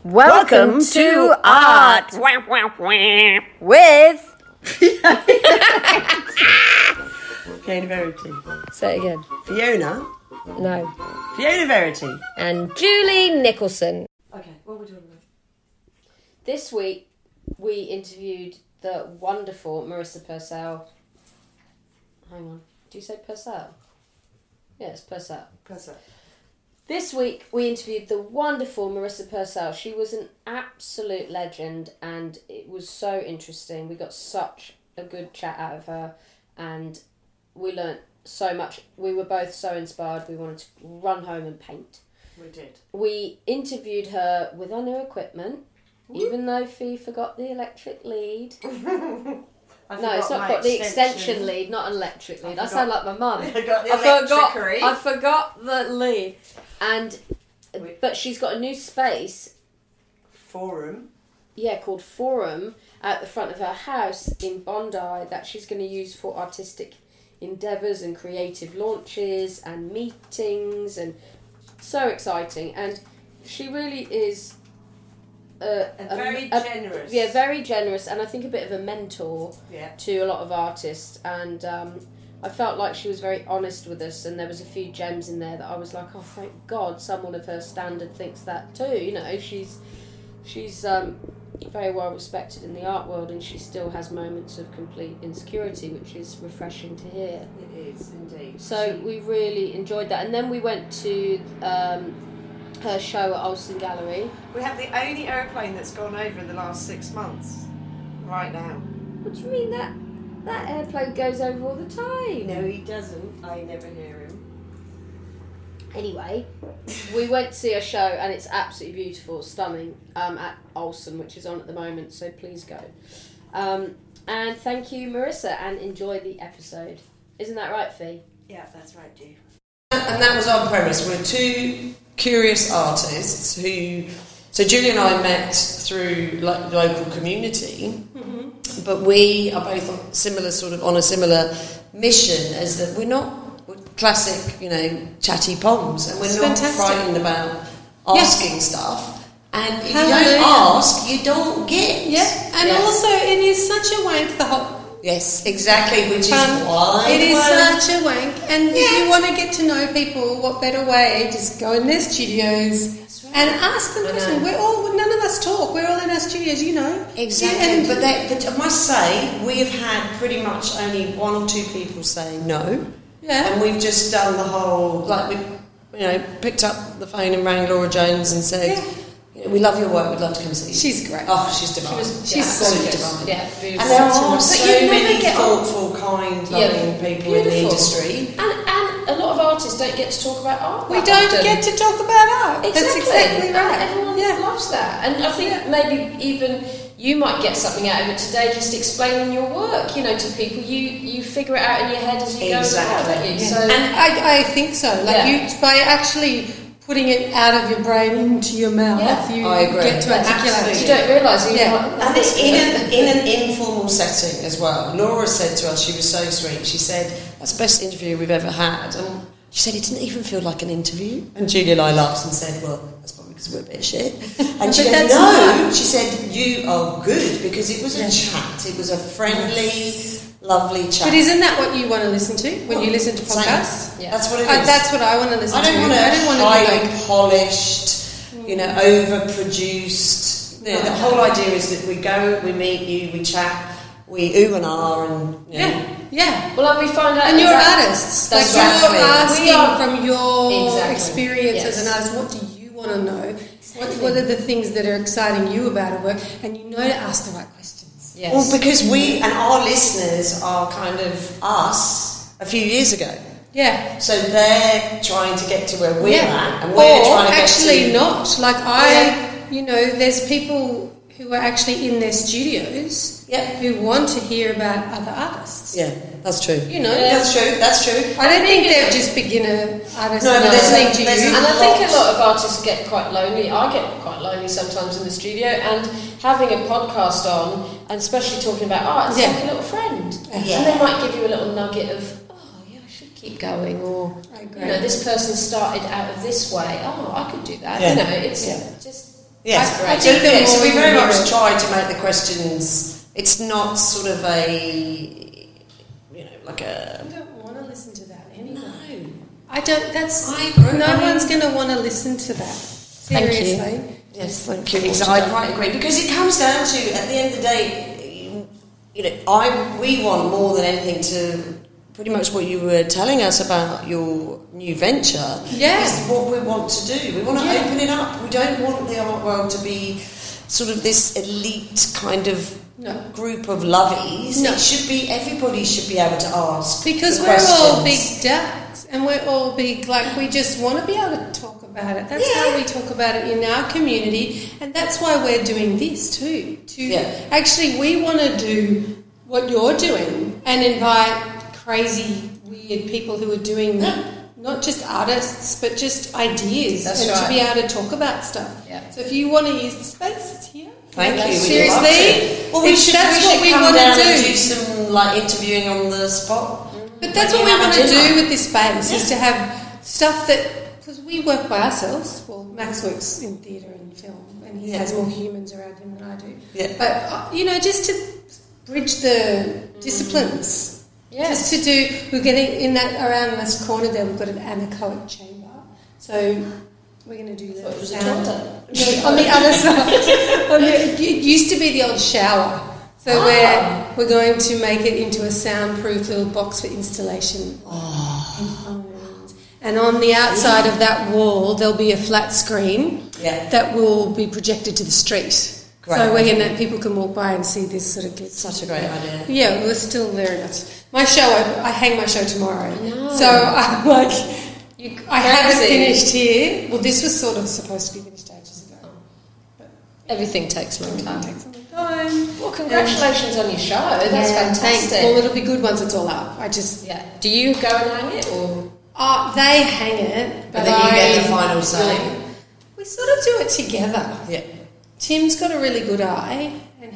Welcome to Art with Fiona Verity. Say it again. Fiona? No. Fiona Verity. And Julie Nicholson. Okay, what are we doing about? This week we interviewed the wonderful Marissa Purcell. Hang on. Do you say Purcell? Yes, Purcell. Purcell. This week we interviewed the wonderful Marissa Purcell. She was an absolute legend and it was so interesting. We got such a good chat out of her and we learnt so much. We were both so inspired. We wanted to run home and paint. We did. We interviewed her with our new equipment, even though Fee forgot the electric lead. No, it's not got the extension lead, not an electric lead. I sound like my mum. I forgot the lead. But she's got a new space. Forum. Yeah, called Forum at the front of her house in Bondi that she's going to use for artistic endeavours and creative launches and meetings, and so exciting. And she really is very generous. Yeah, very generous, and I think a bit of a mentor to a lot of artists. And I felt like she was very honest with us, and there was a few gems in there that I was like, oh, thank God someone of her standard thinks that too. You know, she's very well respected in the art world, and she still has moments of complete insecurity, which is refreshing to hear. It is, indeed. So we really enjoyed that. And then we went to her show at Olsen Gallery. We have the only aeroplane that's gone over in the last 6 months. Right now. What do you mean that airplane goes over all the time? No, he doesn't. I never hear him. Anyway, we went to see a show and it's absolutely beautiful, stunning, at Olsen, which is on at the moment, so please go. And thank you, Marissa, and enjoy the episode. Isn't that right, Fee? Yeah, that's right, Ju. And that was our premise. We're two curious artists who... So Julie and I met through local community, but we are both on a similar mission, as that we're not classic, chatty poms, and we're not frightened about asking stuff. And if you don't ask, you don't get. Yeah, and also it is such a wank, the whole... Yes, exactly, which is why... It is such a wank, and if you want to get to know people, what better way? Just go in their studios and ask them questions. None of us talk, we're all in our studios, Exactly, but I must say, we have had pretty much only one or two people say no. Yeah. And we've just done the whole, picked up the phone and rang Laura Jones and said... Yeah. We love your work, we'd love to come see you. She's great. Oh, she's divine. She's so divine. Yeah, and there are so many thoughtful, kind, loving people in the industry. And a lot of artists don't get to talk about art. We don't get to talk about art. Exactly. That's exactly right. Everyone loves that. And I think maybe even you might get something out of it today, just explaining your work, to people. You figure it out in your head as you go. Exactly. So, and I think so. By actually putting it out of your brain into your mouth, you get to articulate. You don't realise and it's in an informal setting as well. Laura said to us, she was so sweet, she said, that's the best interview we've ever had. And she said, it didn't even feel like an interview. And Julie and I laughed and said, well, that's probably because we're a bit of shit. And she said, no, she said, you are good, because it was a chat. It was a friendly... lovely chat. But isn't that what you want to listen to when you listen to podcasts? Yeah. That's what it is. That's what I want to listen to. I don't want highly polished, overproduced. The whole idea is that we go, we meet you, we chat, we ooh and ah, and yeah. Well, we find out. And you're artists. Like exactly. you're asking from your experience as an artist. What do you want to know? Exactly. What are the things that are exciting you about a work? And you know to ask the right questions. Yes. Well, because we and our listeners are kind of us a few years ago. Yeah. So they're trying to get to where we're at, and we're trying to get to... actually not. There's people who are actually in their studios who want to hear about other artists. Yeah, that's true. That's true. I don't think they're just beginner artists listening to you. And I think a lot of artists get quite lonely. I get quite lonely sometimes in the studio, and having a podcast on, and especially talking about art, it's like a little friend. Yeah. And they might give you a little nugget of, I should keep going, or this person started out of this way. Oh, I could do that. Yeah. It's just Yes, so we very much try to make the questions. It's not sort of a, like a. I don't want to listen to that anyway. No, I don't. One's going to want to listen to that. Seriously. Thank you. Yes, thank you. I quite agree, because it comes down to, at the end of the day, we want more than anything to. Pretty much what you were telling us about your new venture is what we want to do. We want to open it up. We don't want the art world to be sort of this elite kind of group of lovies. No. It should be, everybody should be able to ask. Because we're all big ducks and we're all big, like we just want to be able to talk about it. That's how we talk about it in our community, and that's why we're doing this too. Actually, we want to do what you're doing and invite crazy, weird people who are doing not just artists, but just ideas, to be able to talk about stuff. Yeah. So if you want to use the space, it's here. Thank you. Seriously, well, that's what we want to do some interviewing on the spot. But that's what we want to do with this space is to have stuff that, because we work by ourselves. Well, Max works in theatre and film, and he has more humans around him than I do. Yeah. But just to bridge the disciplines. Yes. Just to do, we're getting in that around this corner there. We've got an anechoic chamber, so we're going to do that. On the other side. It used to be the old shower, so we're going to make it into a soundproof little box for installation. And on the outside of that wall, there'll be a flat screen that will be projected to the street. Great. So people can walk by and see this sort of good. Such a great idea. Yeah, we're still very nuts. My show, I hang my show tomorrow. No. So I'm like, I haven't finished here. Well, this was sort of supposed to be finished ages ago. But everything takes a long time. Well, congratulations on your show. That's fantastic. Thanks. Well, it'll be good once it's all up. Do you go and hang it, or? They hang it, but then you get the final say. We sort of do it together. Yeah. Tim's got a really good eye, and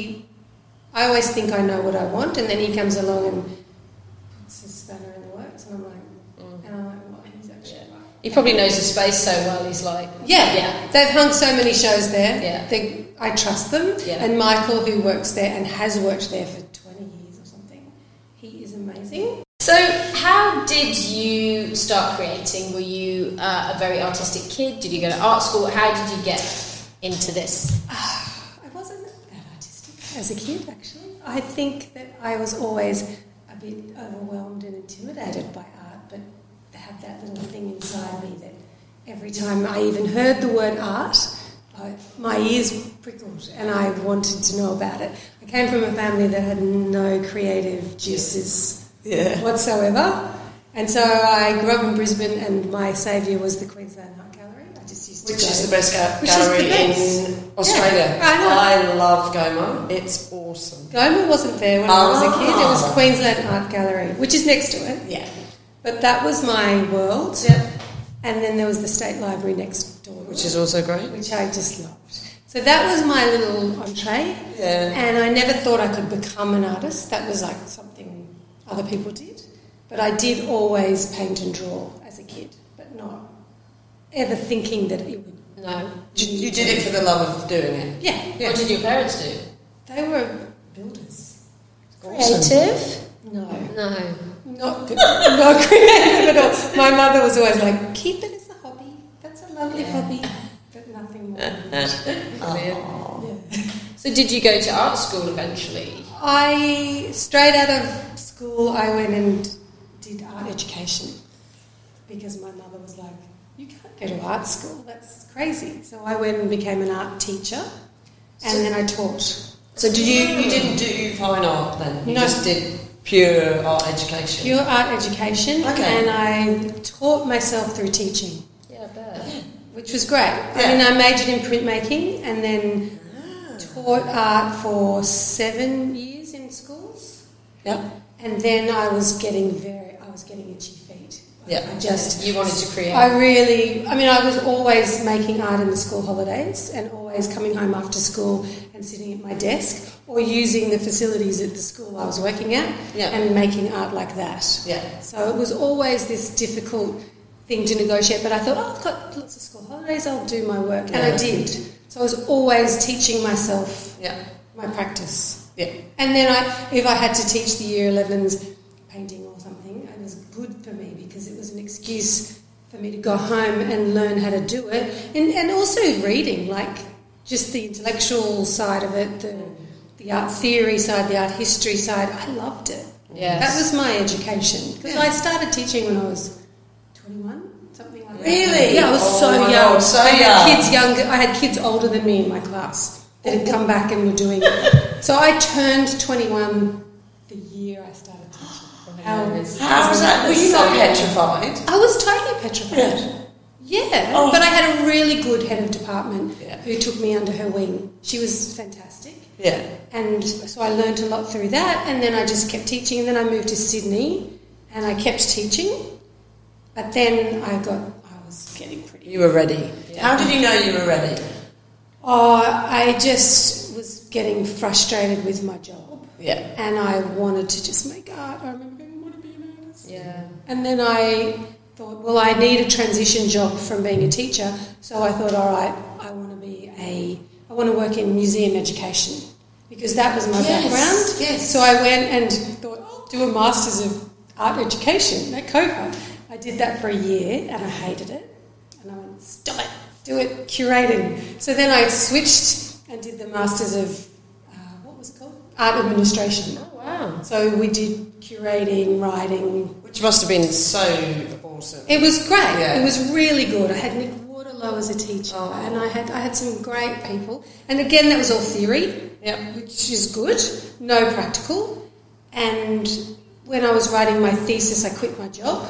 I always think I know what I want, and then he comes along and puts his spanner in the works, and I'm like, well, he's actually right. He probably knows the space so well, he's like... Yeah. They've hung so many shows there. Yeah. I trust them, and Michael, who works there and has worked there for 20 years or something, he is amazing. So how did you start creating? Were you a very artistic kid? Did you go to art school? How did you get into this? I wasn't that artistic as a kid, actually. I think that I was always a bit overwhelmed and intimidated by art, but I had that little thing inside me that every time I even heard the word art, my ears prickled and I wanted to know about it. I came from a family that had no creative juices whatsoever, and so I grew up in Brisbane, and my saviour was the Queensland Art Gallery. Which is the best gallery in Australia. I love GOMO. It's awesome. GOMO wasn't there when I was a kid. It was Queensland Art Gallery, which is next to it. Yeah. But that was my world. Yeah. And then there was the State Library next door. Which is also great. Which I just loved. So that was my little entree. Yeah. And I never thought I could become an artist. That was like something other people did. But I did always paint and draw as a kid, but not ever thinking that it would... No. You did it for the love of doing it? Yeah. What did your parents do? They were builders. Creative? No. Not creative at all. My mother was always like, keep it as a hobby. That's a lovely hobby. But nothing more than that. So did you go to art school eventually? Straight out of school, I went and did art education because my mother was like, you can't go to art school, that's crazy. So I went and became an art teacher, and then I taught. So you didn't do fine art then? You just did pure art education? Pure art education, and I taught myself through teaching. Yeah, I bet. Which was great. Yeah. I majored in printmaking and then taught art for 7 years in schools. Yep. And then I was getting itchy feet. Yeah. You wanted to create. I was always making art in the school holidays and always coming home after school and sitting at my desk or using the facilities at the school I was working at and making art like that. Yeah. So it was always this difficult thing to negotiate, but I thought, I've got lots of school holidays, I'll do my work. And I did. So I was always teaching myself my practice. Yeah. And then if I had to teach the Year 11s painting or something, it was good for me because it was an excuse for me to go home and learn how to do it. And also reading, like just the intellectual side of it, the art theory side, the art history side. I loved it. Yes. That was my education. Because I started teaching when I was 21, something like that. Really? Yeah, I was so young. God, so I had kids older than me in my class that had come back and were doing it. So I turned 21 the year I started teaching. How was that? Were you not petrified? I was totally petrified. Yeah. Oh. But I had a really good head of department who took me under her wing. She was fantastic. Yeah. And so I learned a lot through that, and then I just kept teaching, and then I moved to Sydney and I kept teaching. But then I was getting pretty... You were ready. Yeah. How did you know you were ready? Oh, I just was getting frustrated with my job. Yeah. And I wanted to just make art. I remember going, I want to be an artist. Yeah. And then I thought, well, I need a transition job from being a teacher. So I thought, all right, I want to work in museum education because that was my background. Yes. So I went and thought, I'll do a Masters of Art Education at COFA. I did that for a year and I hated it. And I went, stop it, do it, curating. So then I switched and did the Masters of, what was it called? Art Administration. Oh, wow. So we did curating, writing. Which must have been so awesome. It was great. Yeah. It was really good. I had Nick Waterlow as a teacher and I had some great people. And again, that was all theory, which is good, no practical. And when I was writing my thesis, I quit my job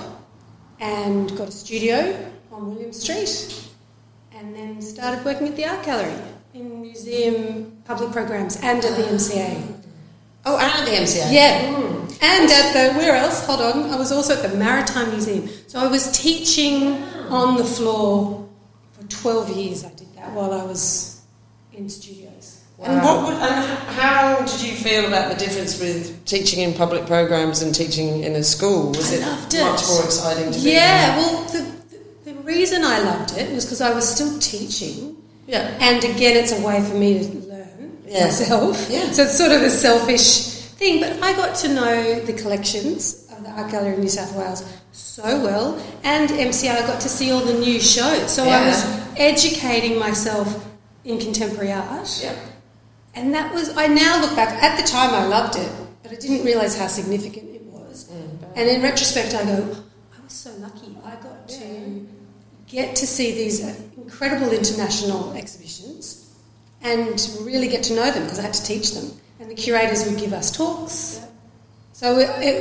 and got a studio on William Street and then started working at the Art Gallery in museum public programs and at the MCA. Oh, and at the MCA? Yeah. And at the, where else? Hold on. I was also at the Maritime Museum. So I was teaching on the floor for 12 years. I did that while I was in studios. Wow. And how did you feel about the difference with teaching in public programs and teaching in a school? Was it much more exciting to be? Yeah, well, the reason I loved it was because I was still teaching. Yeah. And again, it's a way for me to learn myself. Yeah. So it's sort of a selfish thing. But I got to know the collections of the Art Gallery in New South Wales so well. And MCA, I got to see all the new shows. So I was educating myself in contemporary art. Yeah. And that was, I now look back, at the time I loved it, but I didn't realise how significant it was. And in retrospect I go, I was so lucky. I got to get to see these incredible international exhibitions and really get to know them because I had to teach them. And the curators would give us talks. Yeah. So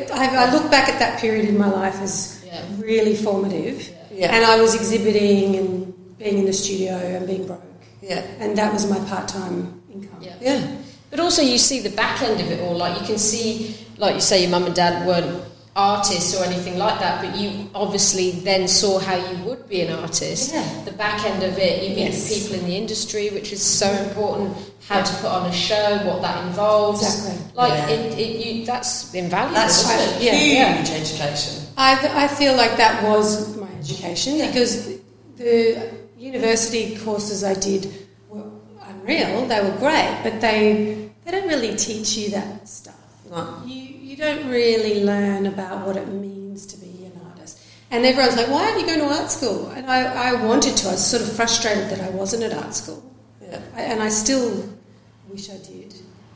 I look back at that period in my life as really formative. Yeah. And I was exhibiting and being in the studio and being broke. Yeah. And that was my part-time income. Yeah. But also you see the back end of it all. Like you can see, like you say, your mum and dad weren't artists or anything like that, but you obviously then saw how you would be an artist. Yeah. The back end of it, you meet people in the industry, which is so important. How to put on a show, what that involves. Exactly. Like that's invaluable. That's a huge education. I feel like that was my education because the university courses I did were unreal. They were great, but they don't really teach you that stuff. No. You don't really learn about what it means to be an artist. And everyone's like, why aren't you going to art school? And I wanted to. I was sort of frustrated that I wasn't at art school. Yeah. And I still wish I did.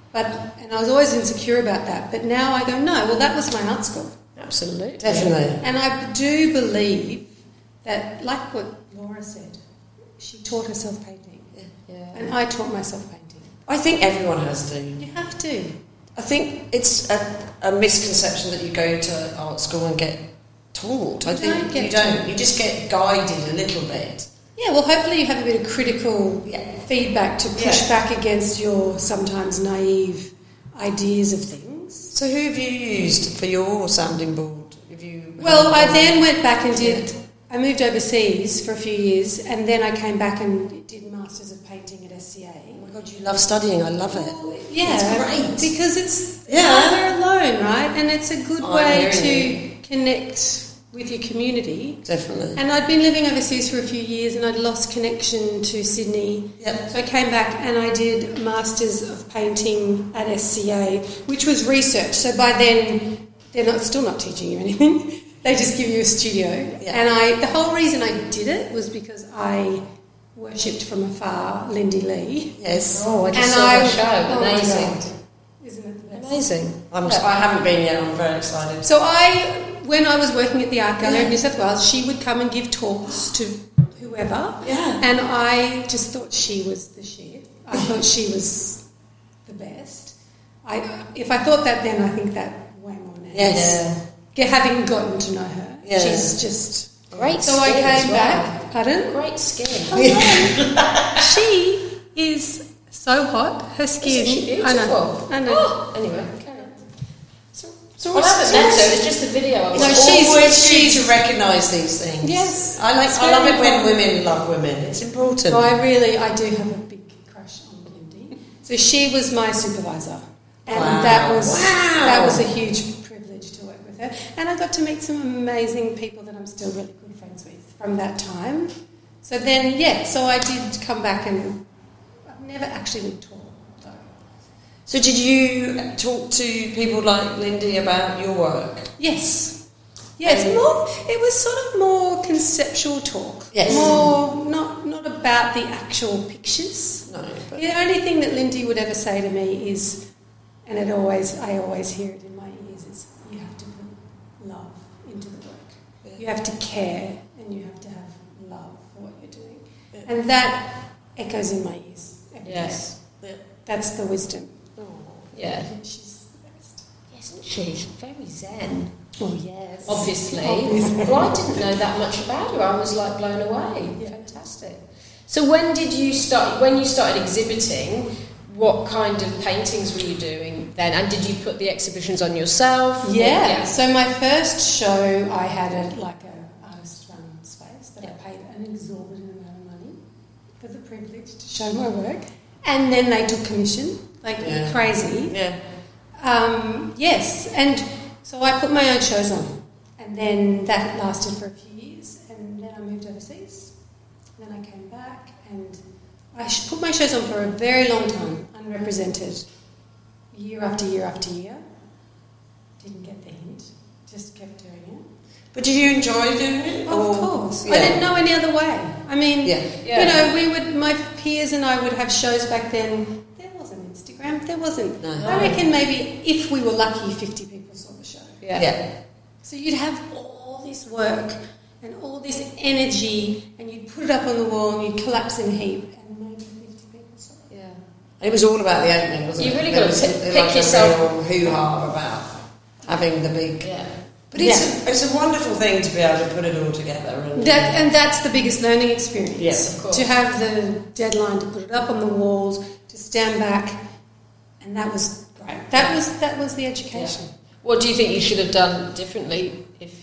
And I was always insecure about that. But now I go, no, well, that was my art school. Absolutely. Definitely. And I do believe that, like what Laura said, she taught herself painting. Yeah. And I taught myself painting. I think everyone has to. You have to. I think it's a misconception that you go to art school and get taught. I think you don't. You just get guided a little bit. Yeah, well, hopefully you have a bit of critical feedback to push back against your sometimes naive ideas of things. So who have you used for your sounding board? Well, I then went back and I moved overseas for a few years and then I came back and did Masters of Painting at SCA. Oh my God, you love studying. I love it. Well, yeah. It's great. Because it's either alone, right? And it's a good way to connect with your community. Definitely. And I'd been living overseas for a few years and I'd lost connection to Sydney. Yep. So I came back and I did a Masters of Painting at SCA, which was research. So by then, they're still not teaching you anything. They just give you a studio. Yeah. And the whole reason I did it was because I worshipped from afar Lindy Lee. Yes. Oh, I just saw the show. Amazing. Isn't it the best? Amazing. I haven't been yet. I'm very excited. So when I was working at the Art Gallery in New South Wales, she would come and give talks to whoever. Yeah. And I just thought she was the shit. I thought she was the best. If I thought that then, I think that way more now. Yes. Yeah. Having gotten to know her. Yeah. She's just... Great So skin I came as well. back. Pardon? Great skin. She is so hot. Her skin... Isn't she beautiful? I know. Oh, anyway, carry on. So Well, I haven't met her, it's just the video I was No, watching. she's to recognise these things. Yes. I love it when women love women. It's important. So I do have a big crush on Lindy. So she was my supervisor. And that was a huge privilege to work with her. And I got to meet some amazing people that I'm still really good friends with from that time. So then, so I did come back and I've never actually been taught. So did you talk to people like Lindy about your work? Yes. Yes, it was sort of more conceptual talk. Yes. More, not about the actual pictures. No. But The only thing that Lindy would ever say to me is, and I always hear it in my ears, is you have to put love into the work. Yeah. You have to care and you have to have love for what you're doing. Yeah. And that echoes in my ears. Yes. Yeah. That's the wisdom. Yeah. She's the best. Isn't she? She's very zen. Oh, yes. Obviously. Well, I didn't know that much about her. I was like blown away. Yeah. Fantastic. So when you started exhibiting, what kind of paintings were you doing then? And did you put the exhibitions on yourself? Yeah. So my first show, I had an artist-run space that I paid an exorbitant amount of money for the privilege to show my work. And then they took commission, crazy. Yeah. Yes, and so I put my own shows on, and then that lasted for a few years, and then I moved overseas. And then I came back, and I put my shows on for a very long time, unrepresented, year after year after year. Didn't get the hint, just kept doing it. But did you enjoy doing it? Oh, of course. Yeah. I didn't know any other way. I mean, my peers and I would have shows back then. There wasn't Instagram. There wasn't. No. I reckon maybe if we were lucky, 50 people saw the show. Yeah. So you'd have all this work and all this energy, and you'd put it up on the wall, and you'd collapse in a heap, and maybe 50 people saw it. Yeah. It was all about the opening, wasn't it? You really got to pick yourself. A real hoo-ha about having the big. Yeah. But it's a wonderful thing to be able to put it all together. And that's the biggest learning experience. Yes, of course. To have the deadline to put it up on the walls, to stand back, and that was great. That was the education. Yeah. What do you think you should have done differently if...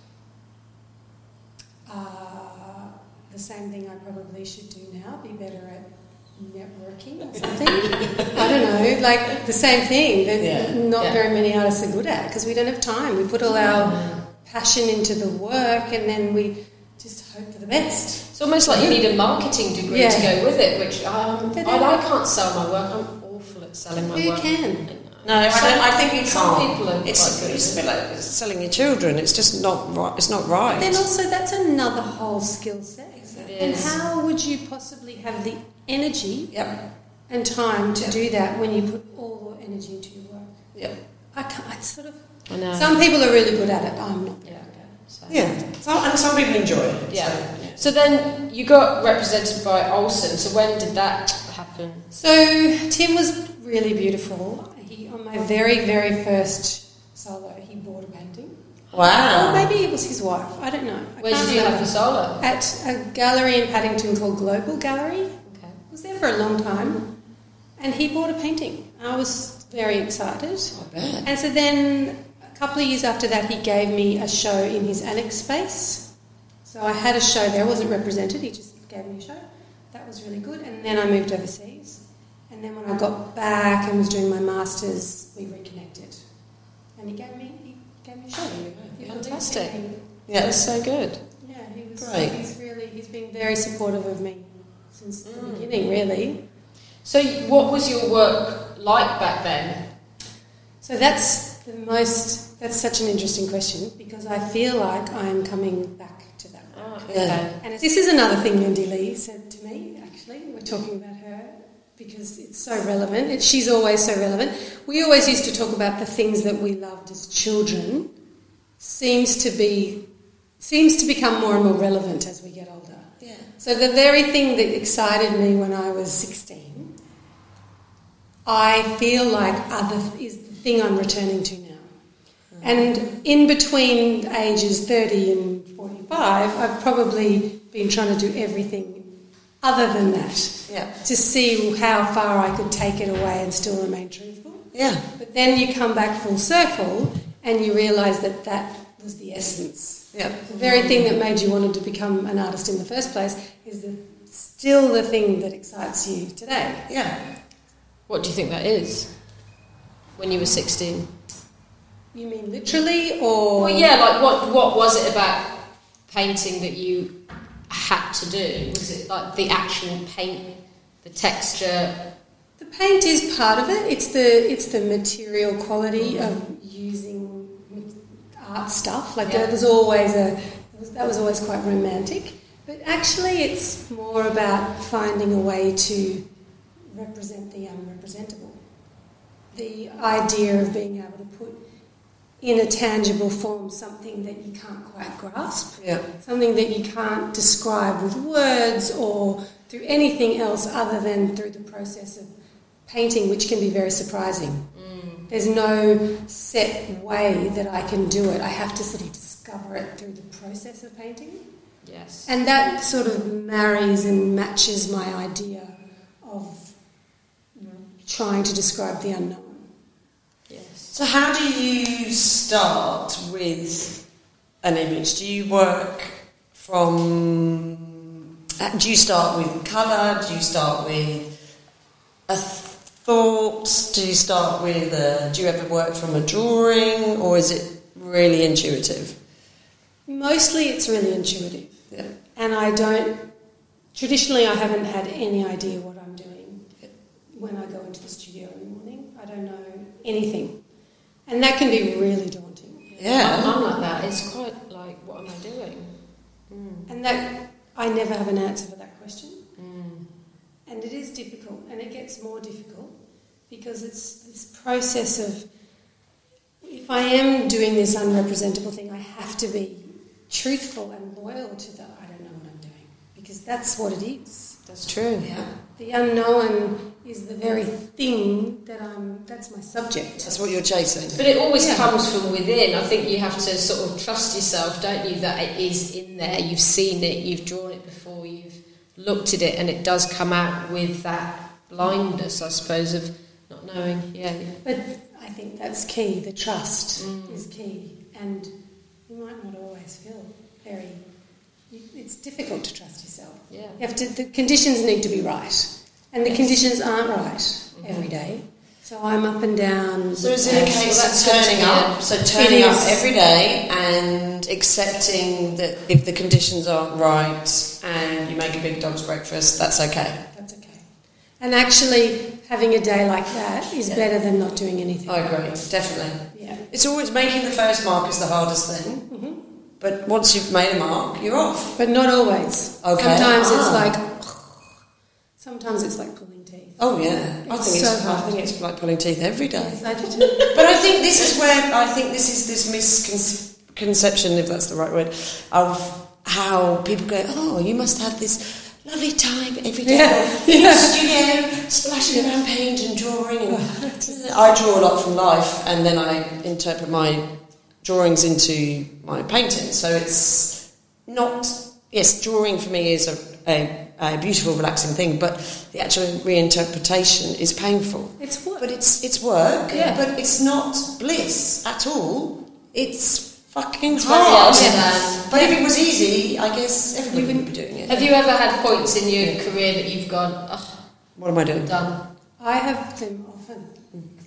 The same thing I probably should do now, be better at networking or something. I don't know, like the same thing that not very many artists are good at, because we don't have time. We put all our passion into the work and then we just hope for the best. It's almost like you need a marketing degree to go with it, which I can't sell my work. I'm awful at selling my work. You can. No, I think you can't. Some people are it's a bit like selling your children. It's just not right. It's not right. But then also that's another whole skill set. And how would you possibly have the energy and time to do that when you put all your energy into your work? Yeah. I can't. I know. Some people are really good at it. I'm not very good at it. So. Yeah. And some people enjoy it. Yeah. So then you got represented by Olsen. So when did that happen? So Tim was really beautiful. On my very, very first solo, he bought a painting. Wow. Or maybe it was his wife. I don't know. Where did you have the solo? At a gallery in Paddington called Global Gallery. Okay. I was there for a long time. And he bought a painting. I was very excited. I bet. And so then a couple of years after that, he gave me a show in his annex space. So I had a show there. I wasn't represented. He just gave me a show. That was really good. And then I moved overseas. And then when I got back and was doing my masters, we reconnected. And he gave me a show. Fantastic. Yeah, that's so good. Yeah, he was great. He's been very supportive of me since the beginning, really. So what was your work like back then? So that's such an interesting question, because I feel like I'm coming back to that. Oh, okay. Yeah. And this is another thing Lindy Lee said to me, actually. We're talking about her because it's so relevant. She's always so relevant. We always used to talk about the things that we loved as children seems to become more and more relevant as we get older. Yeah. So the very thing that excited me when I was 16, I feel like is the thing I'm returning to now. And in between ages 30 and 45, I've probably been trying to do everything other than that to see how far I could take it away and still remain truthful. Yeah. But then you come back full circle and you realise that was the essence. Yeah. The very thing that made you wanted to become an artist in the first place is still the thing that excites you today. Yeah. What do you think that is? When you were 16? You mean literally, or...? Well, yeah, like what was it about painting that you had to do? Was it like the actual paint, the texture? The paint is part of it. It's the material quality of using art stuff. Like that was always quite romantic. But actually it's more about finding a way to represent the unrepresentable. The idea of being able to put in a tangible form something that you can't quite grasp, something that you can't describe with words or through anything else other than through the process of painting, which can be very surprising. There's no set way that I can do it. I have to sort of discover it through the process of painting. Yes. And that sort of marries and matches my idea of trying to describe the unknown. So how do you start with an image? Do you work do you start with colour? Do you start with a thought? Do you start with do you ever work from a drawing, or is it really intuitive? Mostly it's really intuitive. Yeah. And traditionally I haven't had any idea what I'm doing when I go into the studio in the morning. I don't know anything. And that can be really daunting. Yeah. I'm like that. It's quite like, what am I doing? And that I never have an answer for that question. And it is difficult, and it gets more difficult because it's this process of, if I am doing this unrepresentable thing, I have to be truthful and loyal to that. I don't know what I'm doing, because that's what it is. That's true. Yeah. The unknown is the very thing that's my subject. That's what you're chasing. But it always comes from within. I think you have to sort of trust yourself, don't you, that it is in there. You've seen it, you've drawn it before, you've looked at it, and it does come out with that blindness, I suppose, of not knowing. Yeah. But I think that's key. The trust is key. And you might not always feel very... It's difficult to trust yourself. Yeah. The conditions need to be right. And the conditions aren't right every day. So I'm up and down. So is it a case of turning up? So turning up every day and accepting that if the conditions aren't right and you make a big dog's breakfast, that's okay? That's okay. And actually having a day like that is better than not doing anything. I agree, definitely. Yeah. It's always making the first mark is the hardest thing. Mm-hmm. But once you've made a mark, you're off. But not always. Okay. Sometimes it's like pulling teeth. Oh yeah, I think it's like pulling teeth every day. Yes, I do too. But I think this is this misconception, if that's the right word, of how people go, oh, you must have this lovely time every day in the studio, splashing around paint and drawing. And I draw a lot from life, and then I interpret my drawings into my painting. So it's not... Yes, drawing for me is a beautiful, relaxing thing, but the actual reinterpretation is painful. It's work. But it's work, but it's not bliss at all. It's fucking hard. But if it was easy, I guess everybody would be doing it. Have you ever had points in your career that you've gone, what am I doing? Done. I have them often.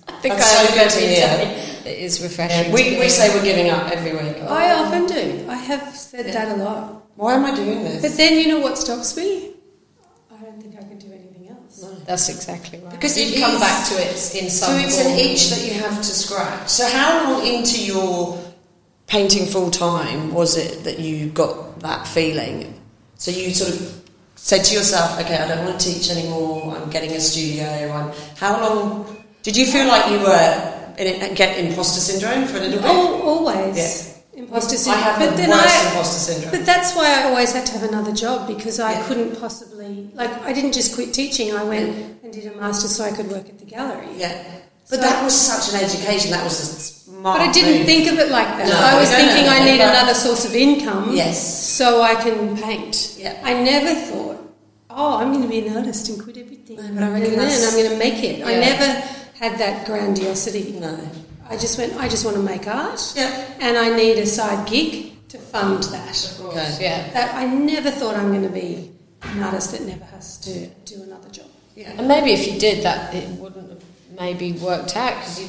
I think that's so good to hear. It is refreshing. Yeah, we say we're giving up every week. I often do. I have said that a lot. Why am I doing this? But then you know what stops me? I don't think I can do anything else. No. That's exactly right. Because you come back to it in some form. So it's an itch that you have to scratch. So how long into your painting full time was it that you got that feeling? So you sort of said to yourself, okay, I don't want to teach anymore, I'm getting a studio. How long did you feel like you were get imposter syndrome for a little bit? Oh, always. Yeah. Imposter syndrome. I have the worst imposter syndrome. But that's why I always had to have another job, because I couldn't possibly, I didn't just quit teaching, I went and did a master's so I could work at the gallery. Yeah. But that was such an education, that was a smart But I didn't move. think of it like that. No, I was thinking I need another source of income so I can paint. Yeah. I never thought, I'm going to be an artist and quit everything. No, but I reckon and I'm going to make it. Yeah. I never had that grandiosity. No. I just went, I just want to make art. Yeah. And I need a side gig to fund that. Okay. Yeah. That I never thought I'm going to be an artist that never has to do another job. Yeah. And maybe if you did that, it wouldn't have maybe worked out, because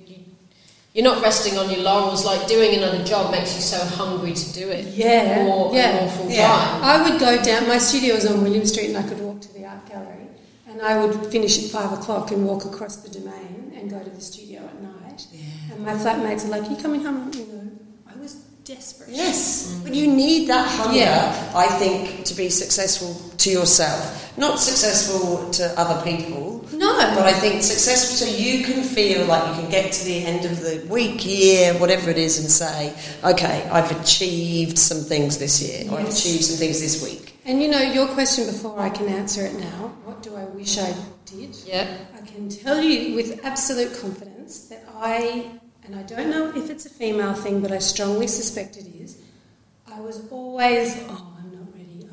you're not resting on your laurels. Like, doing another job makes you so hungry to do it more full time. I would go down, my studio was on William Street and I could walk to the art gallery, and I would finish at 5 o'clock and walk across the Domain and go to the studio at night. Yeah. And my flatmates are like, you coming home? I was desperate. Yes, but you need that hunger, I think, to be successful to yourself. Not successful to other people. No. But I think successful so you can feel like you can get to the end of the week, year, whatever it is, and say, okay, I've achieved some things this year. Yes. I've achieved some things this week. And your question before, I can answer it now. What do I wish I did? Yeah. I can tell you with absolute confidence that and I don't know if it's a female thing, but I strongly suspect it is, I was always, I'm not ready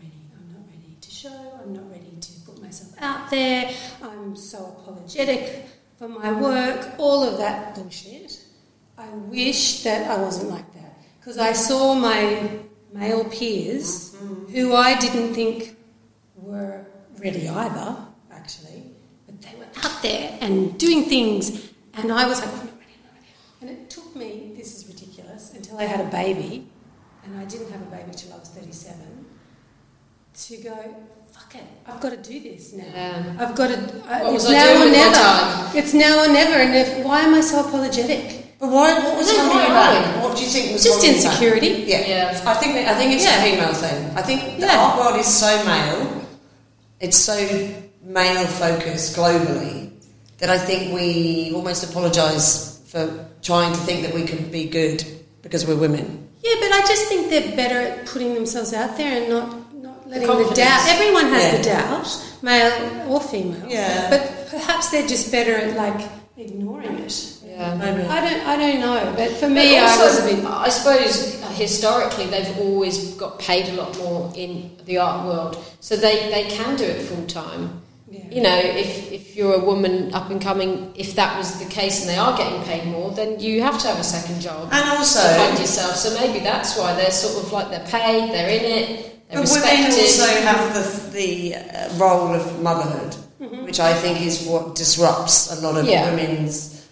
to show, I'm not ready to put myself out there, I'm so apologetic for my work, all of that bullshit. I wish that I wasn't like that, because I saw my male peers who I didn't think were ready either, actually, but they were out there and doing things, and I was like, I'm not ready. And it took me, this is ridiculous, until I had a baby, and I didn't have a baby till I was 37, to go, fuck it, I've got to do this now. Yeah. I've got to, it's now or never. It's now or never, and why am I so apologetic? But what was holding you back? What do you think was just insecurity? Yeah. I think it's a female thing. I think the art world is so male, it's so male-focused globally, that I think we almost apologise for trying to think that we can be good because we're women. Yeah, but I just think they're better at putting themselves out there and not letting the doubt. Everyone has the doubt, male or female. Yeah. But perhaps they're just better at ignoring it. Yeah. Maybe. I don't know. But for me, also, I was a bit. I suppose historically they've always got paid a lot more in the art world, so they can do it full time. Yeah. If you're a woman up and coming, if that was the case and they are getting paid more, then you have to have a second job and also to fund yourself. So maybe that's why they're sort of they're paid, they're in it, they're respected. Women also have the role of motherhood, which I think is what disrupts a lot of women's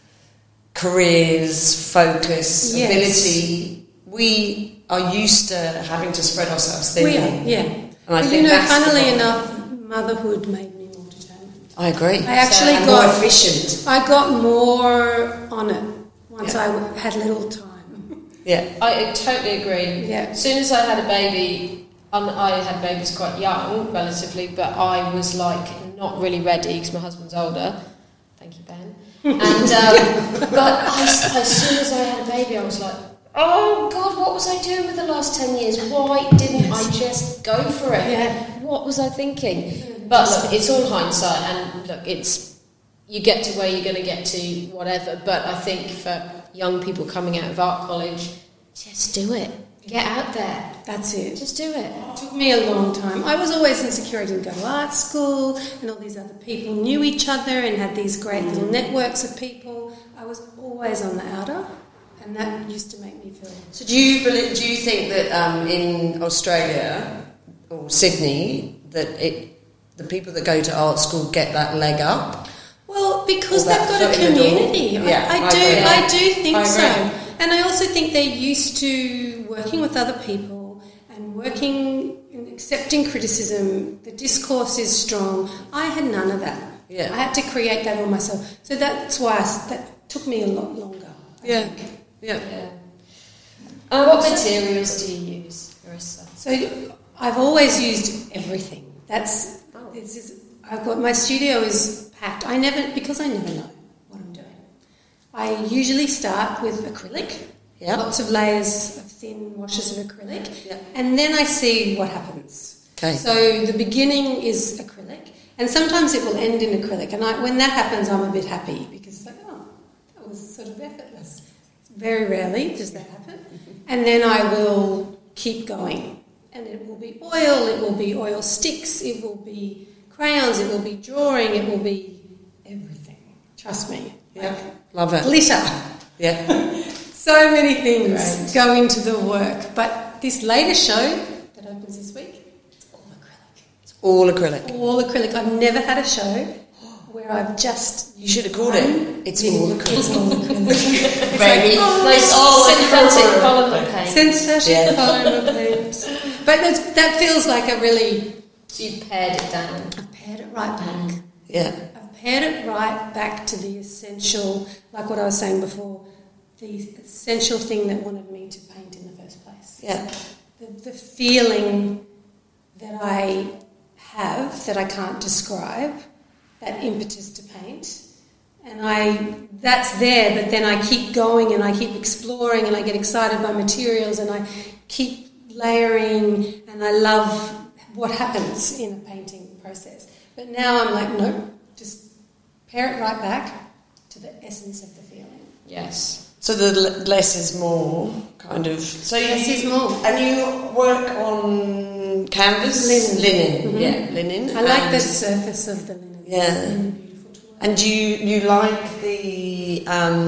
careers, focus, ability. We are used to having to spread ourselves thin. We are, yeah. And I think funnily enough, motherhood made me more determined. I agree. I actually got more efficient. I got more on it once I had little time. Yeah, I totally agree. Yeah. As soon as I had a baby, I had babies quite young, relatively, but I was not really ready because my husband's older. Thank you, Ben. And but as soon as I had a baby, I was like, oh God, what was I doing with the last 10 years? Why didn't I just go for it? Yeah. What was I thinking? But look, it's all hindsight, and look, you get to where you're going to get to, whatever. But I think for young people coming out of art college, just do it. Get out there. That's it. Just do it. It took me a long time. I was always insecure. I didn't go to art school, and all these other people knew each other and had these great little networks of people. I was always on the outer, and that used to make me feel... So do you think that in Australia or Sydney that the people that go to art school get that leg up? Well, because they've got a community. I do think so. And I also think they're used to working with other people and working and accepting criticism. The discourse is strong. I had none of that. Yeah. I had to create that all myself. So that's why that took me a lot longer. Yeah. What materials do you use, Marissa? So I've always used everything. My studio is packed. Because I never know what I'm doing. I usually start with acrylic. Yeah. Lots of layers of thin washes of acrylic. Yeah. And then I see what happens. Okay. So the beginning is acrylic. And sometimes it will end in acrylic. And when that happens, I'm a bit happy because it's like, that was sort of effortless. Very rarely does that happen. And then I will keep going. And it will be oil sticks, it will be crayons, it will be drawing, it will be everything. Trust me. Yeah. Love it. Glitter. Yeah. So many things go into the work. But this latest show that opens this week, it's all acrylic. All acrylic. I've never had a show where I've just... You should have called it. It's all acrylic. It's all acrylic. Baby. Synthetic polymer paint. Synthetic polymer paint. But that feels like a really... So you've pared it down. I've pared it right back. Yeah. I've pared it right back to the essential, like what I was saying before, the essential thing that wanted me to paint in the first place. Yeah. The feeling that I have that I can't describe, that impetus to paint, and that's there, but then I keep going and I keep exploring and I get excited by materials and I keep layering and I love what happens in a painting process. But now I'm like, nope, just pare it right back to the essence of the feeling. Yes. So the less is more, kind of. So less is more. And you work on canvas? Linen. Mm-hmm. Yeah, linen. I like the surface of the linen. Yeah. It's really beautiful to work. And you like the...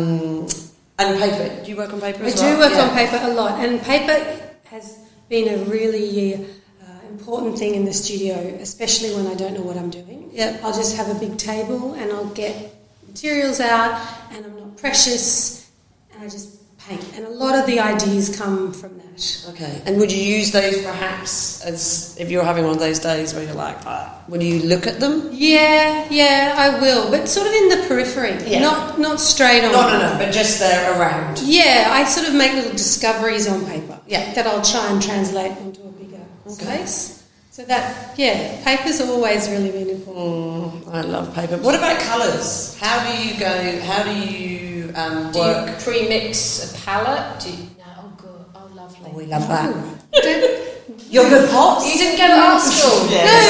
and paper. Do you work on paper as well? I do work on paper a lot. And paper has been a really important thing in the studio, especially when I don't know what I'm doing. Yep. I'll just have a big table and I'll get materials out and I'm not precious and I just paint. And a lot of the ideas come from that. Okay. And would you use those perhaps as if you're having one of those days where you're like, would you look at them? Yeah, I will. But sort of in the periphery. Yeah. Not straight on. No, but just there around. Yeah, I sort of make little discoveries on paper. Yeah. That I'll try and translate onto a bigger space. So that, paper's always really been important. I love paper. What about colours? How do you work? Do you pre-mix a palette? Oh, good. Oh, lovely. Oh, we love that. You're good pots? You didn't go to art school?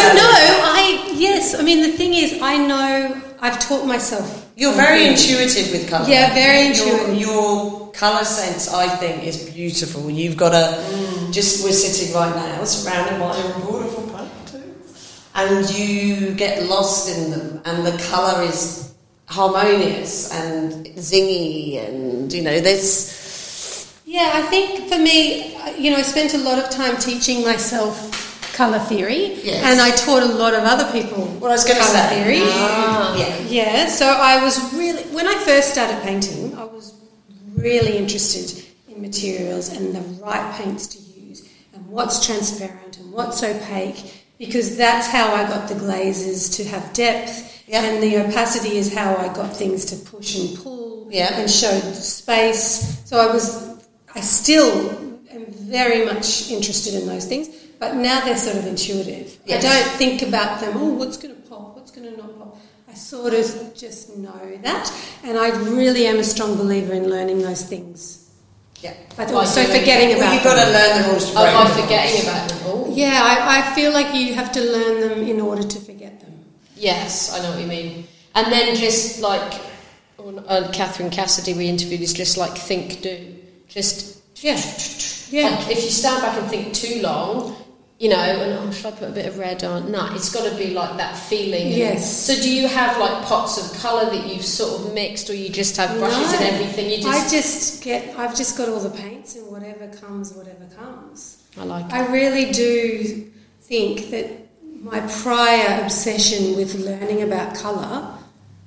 Yes. I mean, the thing is, I know I've taught myself. You're very intuitive with colour. Yeah, very intuitive. Your colour sense, I think, is beautiful. You've got we're sitting right now surrounded by your beautiful paintings, and you get lost in them, and the colour is harmonious and zingy, and, there's... Yeah, I think for me, I spent a lot of time teaching myself colour theory, and I taught a lot of other people colour theory. Yeah, so I was really... When I first started painting, I was really interested in materials and the right paints to use and what's transparent and what's opaque, because that's how I got the glazes to have depth, and the opacity is how I got things to push and pull and show space. So I still am very much interested in those things, but now they're sort of intuitive. Yes. I don't think about them, what's going to pop, what's going to not pop. I sort of just know that, and I really am a strong believer in learning those things. Yeah. But also forgetting about them. You've got to learn the rules to break by forgetting about them all. Yeah, I feel like you have to learn them in order to forget them. Yes, I know what you mean. And then just like Catherine Cassidy we interviewed is just like think, do. Just... Yeah. Like if you stand back and think too long... and should I put a bit of red on? No, it's got to be like that feeling. Yes. So do you have like pots of colour that you've sort of mixed, or you just have brushes and everything? I've just got all the paints, and whatever comes. I like it. I really do think that my prior obsession with learning about colour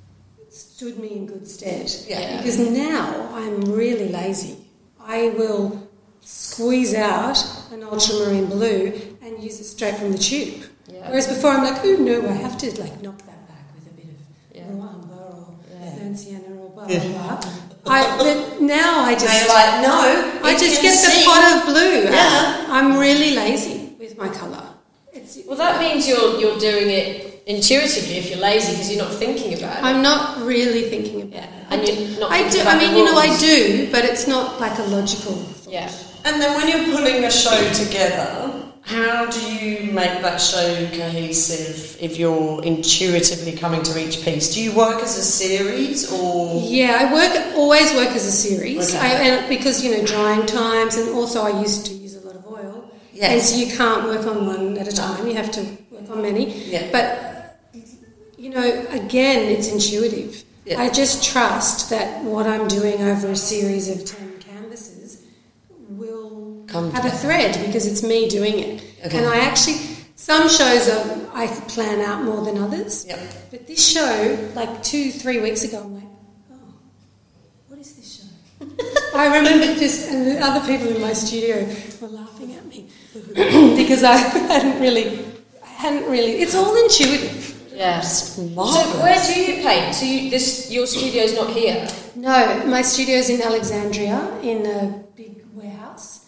stood me in good stead. Yeah. Because now I'm really lazy. I will squeeze out an ultramarine blue and use it straight from the tube. Yeah. Whereas before I'm like, oh no, I have to like knock that back with a bit of Amber or burnt sienna or blah blah blah. But now I just I just get the pot of blue. Yeah. I'm really lazy with my colour. Well, that means you're doing it intuitively if you're lazy because you're not thinking about it. I'm not really thinking about it. And you're not I do. I mean, I do, but it's not like a logical thought. Yeah. And then when you're pulling a show together, how do you make that show cohesive if you're intuitively coming to each piece? Do you work as a series or...? Yeah, I always work as a series. Okay. Because, drying times, and also I used to use a lot of oil. Yes. And so you can't work on one at a time. You have to work on many. Yeah. But, again, it's intuitive. Yeah. I just trust that what I'm doing over a series of 10 canvases will have a thread because it's me doing it. Okay. And I actually, some shows I plan out more than others. Yep. But this show, like 2-3 weeks ago, I'm like, oh, what is this show? I remember and the other people in my studio were laughing at me because I hadn't really, it's all intuitive. Yes. So where do you paint? So your studio's not here? No, my studio's in Alexandria in a big warehouse.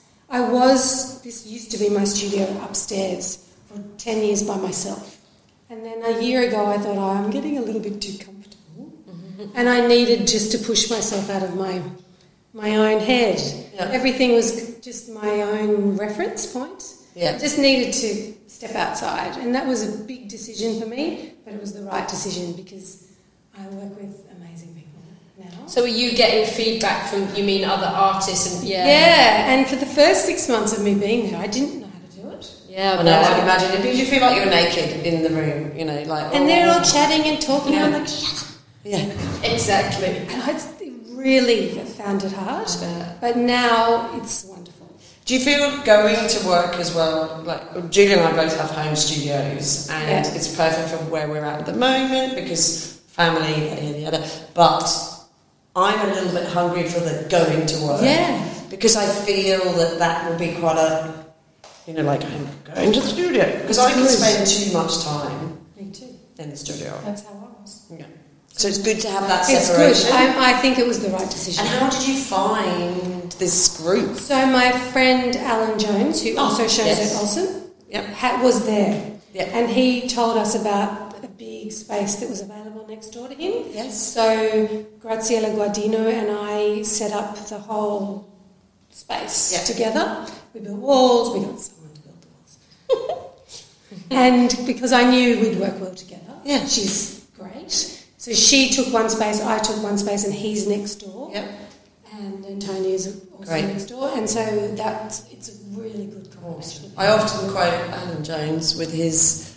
This used to be my studio upstairs for 10 years by myself. And then a year ago I thought, I'm getting a little bit too comfortable. Mm-hmm. And I needed just to push myself out of my own head. Yeah. Everything was just my own reference point. Yeah. I just needed to step outside. And that was a big decision for me, but it was the right decision because I work with amazing people now. So are you getting feedback from, you mean, other artists? Yeah, and for the first 6 months of me being there, I didn't know how to do it. Yeah, I can imagine it because you feel like you're naked in the room, And they're all chatting and talking, and I'm like, shut up. Yeah, exactly. And I really found it hard, but now it's wonderful. Do you feel going to work as well, like Julia and I both have home studios and it's perfect for where we're at the moment because family, yada, but I'm a little bit hungry for the going to work because I feel that will be quite a, I'm going to the studio because I can spend too much time in the studio. That's how I was. Yeah. So it's good to have that separation. It's good. I think it was the right decision. And how did you find this group? So my friend Alan Jones, who also shows at Olsen, was there. Yep. And he told us about a big space that was available next door to him. Yes. So Graziella Guardino and I set up the whole space together. We built walls. We got someone to build the walls. And because I knew we'd work well together. Yeah. She's great. So she took one space, I took one space, and he's next door. Yep. And Antonia's also next door. And so it's a really good combination. I often quote Alan Jones with his,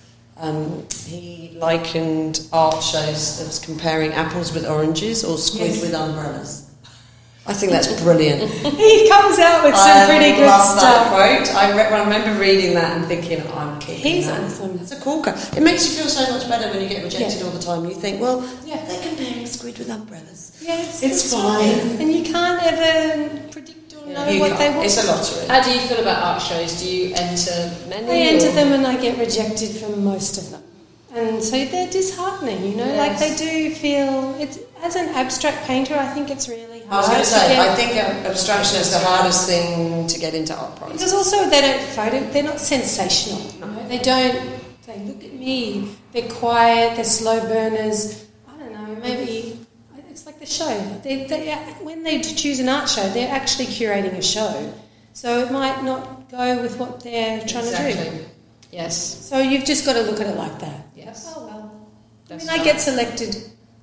he likened art shows as comparing apples with oranges or squid with umbrellas. I think that's brilliant. He comes out with some pretty good stuff. That quote. I remember reading that and thinking, I'm kidding. He's awesome. That's a cool guy. It makes you feel so much better when you get rejected all the time. You think, well, they're comparing squid with umbrellas. Yes, it's fine. And you can't ever predict or know what they want. It's a lottery. How do you feel about art shows? Do you enter many? I enter them and I get rejected from most of them. And so they're disheartening, like they do feel... As an abstract painter, I think it's really hard. I was going to say, I think abstraction is the hardest thing to get into art prizes. Because also they're not sensational. No. They look at me, they're quiet, they're slow burners. I don't know, maybe it's like the show. When they choose an art show, they're actually curating a show. So it might not go with what they're trying to do. Yes. So you've just got to look at it like that. Yes. Oh, well. I get selected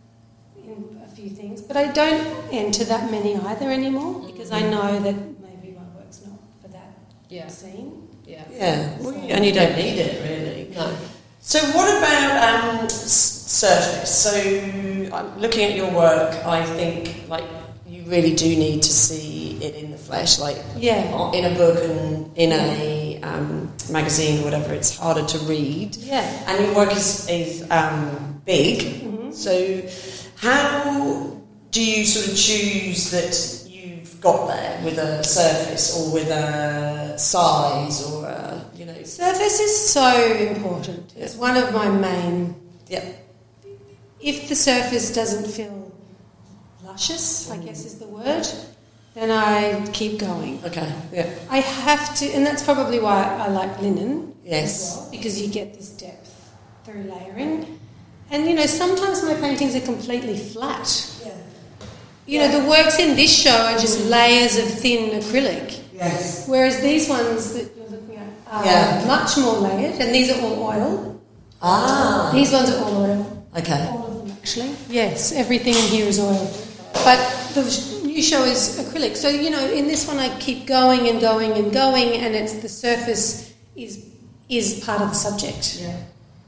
in a few things, but I don't enter that many either anymore because I know that maybe my work's not for that scene. Yeah. And you don't need it, really. No. So what about surface? So looking at your work, I think you really do need to see it in the flesh, in a book and in a magazine or whatever. It's harder to read. Yeah. And your work is big. Mm-hmm. Mm-hmm. So how do you sort of choose that you've got there with a surface or with a size or a, you know? Surface is so important. It's one of my main... Yeah. If the surface doesn't feel luscious, I guess is the word, then I keep going. Okay, yeah. I have to, and that's probably why I like linen. Yes. As well, because you get this depth through layering. And, you know, sometimes my paintings are completely flat. Yeah. You know, the works in this show are just layers of thin acrylic. Yes. Whereas these ones that you're looking at are much more layered, and these are all oil. Ah. These ones are all oil. Okay. All of them, actually. Yes, everything in here is oil. But the new show is acrylic. So, you know, in this one I keep going and going and going, and it's the surface is part of the subject. Yeah.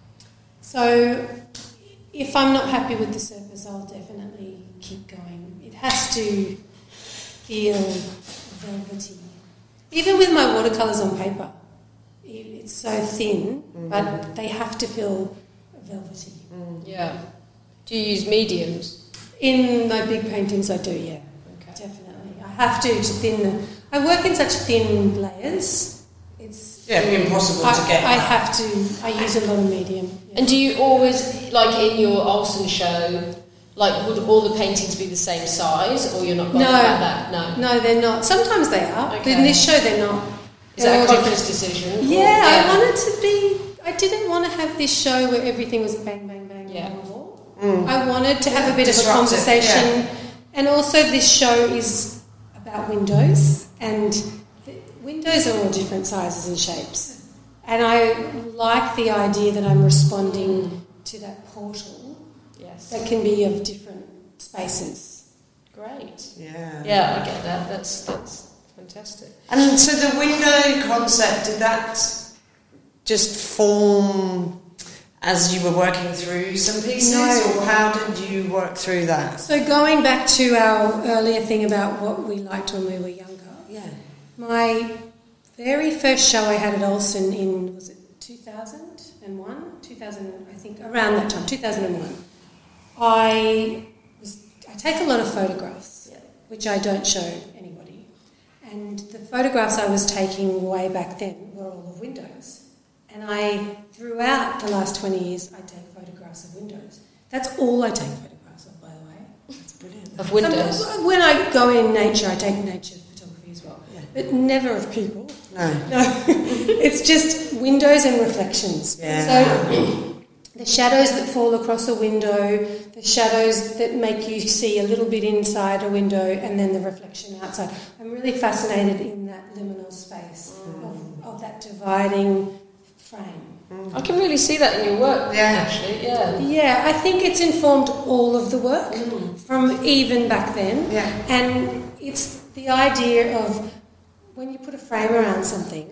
So if I'm not happy with the surface, I'll definitely keep going. It has to feel velvety. Even with my watercolours on paper, it's so thin, but they have to feel velvety. Yeah. Do you use mediums? In my big paintings I do, yeah. Okay. Definitely. I have to thin the... I work in such thin layers. It's impossible to get. I have to. I use a lot of medium. Yeah. And do you always, like in your Olsen show, like would all the paintings be the same size, or you're not bothered about that? No, they're not. Sometimes they are, but in this show they're not. Is that a conscious decision? Yeah, I wanted to be. I didn't want to have this show where everything was bang, bang, bang on the wall. I wanted to have a bit of a conversation, and also this show is about windows, and windows are all different sizes and shapes, and I like the idea that I'm responding to that portal that can be of different spaces. Great. Yeah. Yeah, I get that. That's fantastic. And so the window concept, did that just form as you were working through some pieces, or how did you work through that? So going back to our earlier thing about what we liked when we were younger, my very first show I had at Olsen in, was it 2001? 2000, I think, around that time, 2001. I take a lot of photographs, which I don't show anybody. And the photographs I was taking way back then were all of windows. And throughout the last 20 years, I take photographs of windows. That's all I take photographs of, by the way. That's brilliant. Of windows? When I go in nature, I take nature photography as well. Yeah. But never of people. No. It's just windows and reflections. Yeah. So the shadows that fall across a window, the shadows that make you see a little bit inside a window, and then the reflection outside. I'm really fascinated in that liminal space of that dividing frame. I can really see that in your work, actually, Yeah, I think it's informed all of the work from even back then. Yeah. And it's the idea of when you put a frame around something,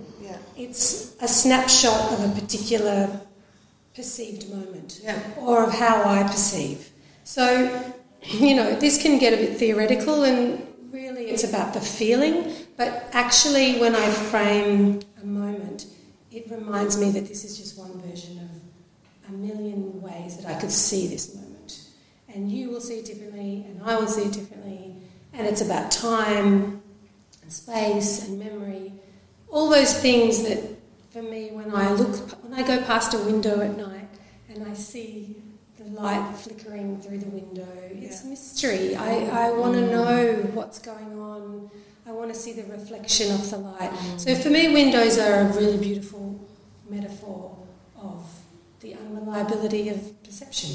it's a snapshot of a particular perceived moment or of how I perceive. So, you know, this can get a bit theoretical, and really it's about the feeling, but actually when I frame a moment, it reminds me that this is just one version of a million ways that I could see this moment. And you will see it differently, and I will see it differently, and it's about time and space and memory, all those things that for me when I go past a window at night and I see the light flickering through the window, it's mystery. I want to know what's going on. I want to see the reflection of the light. So for me, windows are a really beautiful metaphor of the unreliability of perception.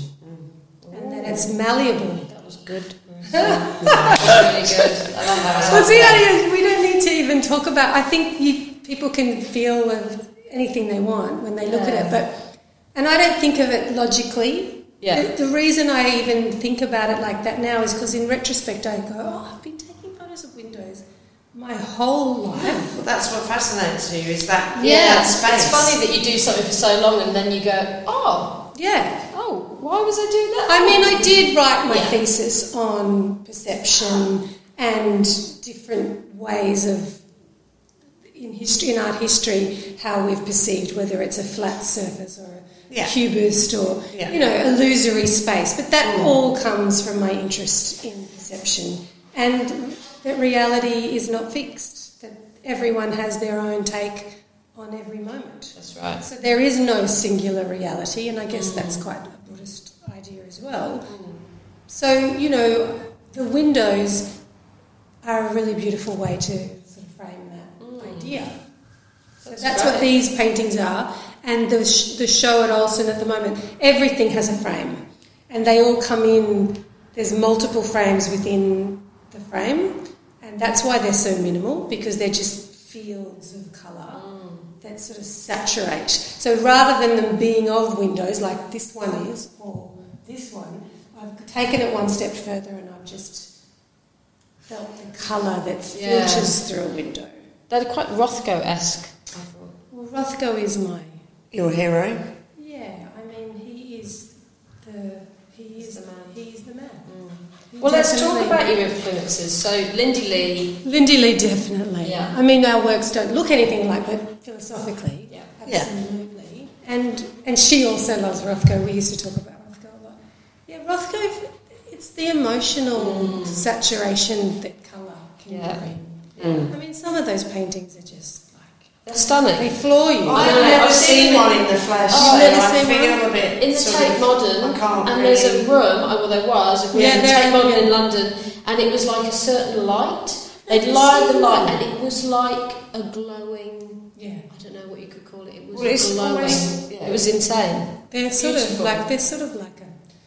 And that it's malleable. That was good. That was really good. I love that. Well, see, we don't need to even talk about... I think people can feel of anything they want when they look at it, and I don't think of it logically. Yeah. The reason I even think about it like that now is because in retrospect I go, I've been taking photos of windows my whole life. Well, that's what fascinates you, is that that space. It's funny that you do something for so long and then you go, why was I doing that? I mean, I did write my thesis on perception and different ways of, in art history, how we've perceived, whether it's a flat surface or cubist or, illusory space. But that all comes from my interest in perception and that reality is not fixed, that everyone has their own take on every moment. That's right. So there is no singular reality, and I guess that's quite a Buddhist idea as well. So, the windows are a really beautiful way to sort of frame that idea. So that's what these paintings are. And the show at Olsen at the moment, everything has a frame. And they all come in, there's multiple frames within the frame. And that's why they're so minimal, because they're just fields of colour that sort of saturate. So rather than them being of windows, like this one is, or this one, I've taken it one step further and I've just felt the colour that filters through a window. They're quite Rothko-esque. Well, Rothko is your hero. Yeah, I mean, he is the man. He's the man. Well, let's talk about your influences. So, Lindy Lee. Lindy Lee, definitely. Yeah. I mean, our works don't look anything like that philosophically. Yeah. Absolutely. Yeah. And she also loves Rothko. We used to talk about Rothko a lot. Yeah, Rothko, it's the emotional saturation that colour can bring. I mean, some of those paintings are just they're stunning. They floor you. I've never seen one in the flesh. You've never seen one? A bit in the Tate Modern, and there's a room, there was a room in the Tate Modern in London, and it was like a certain light. They'd light the light, and it was like a glowing, I don't know what you could call it, it was glowing. It was insane. They're sort of like a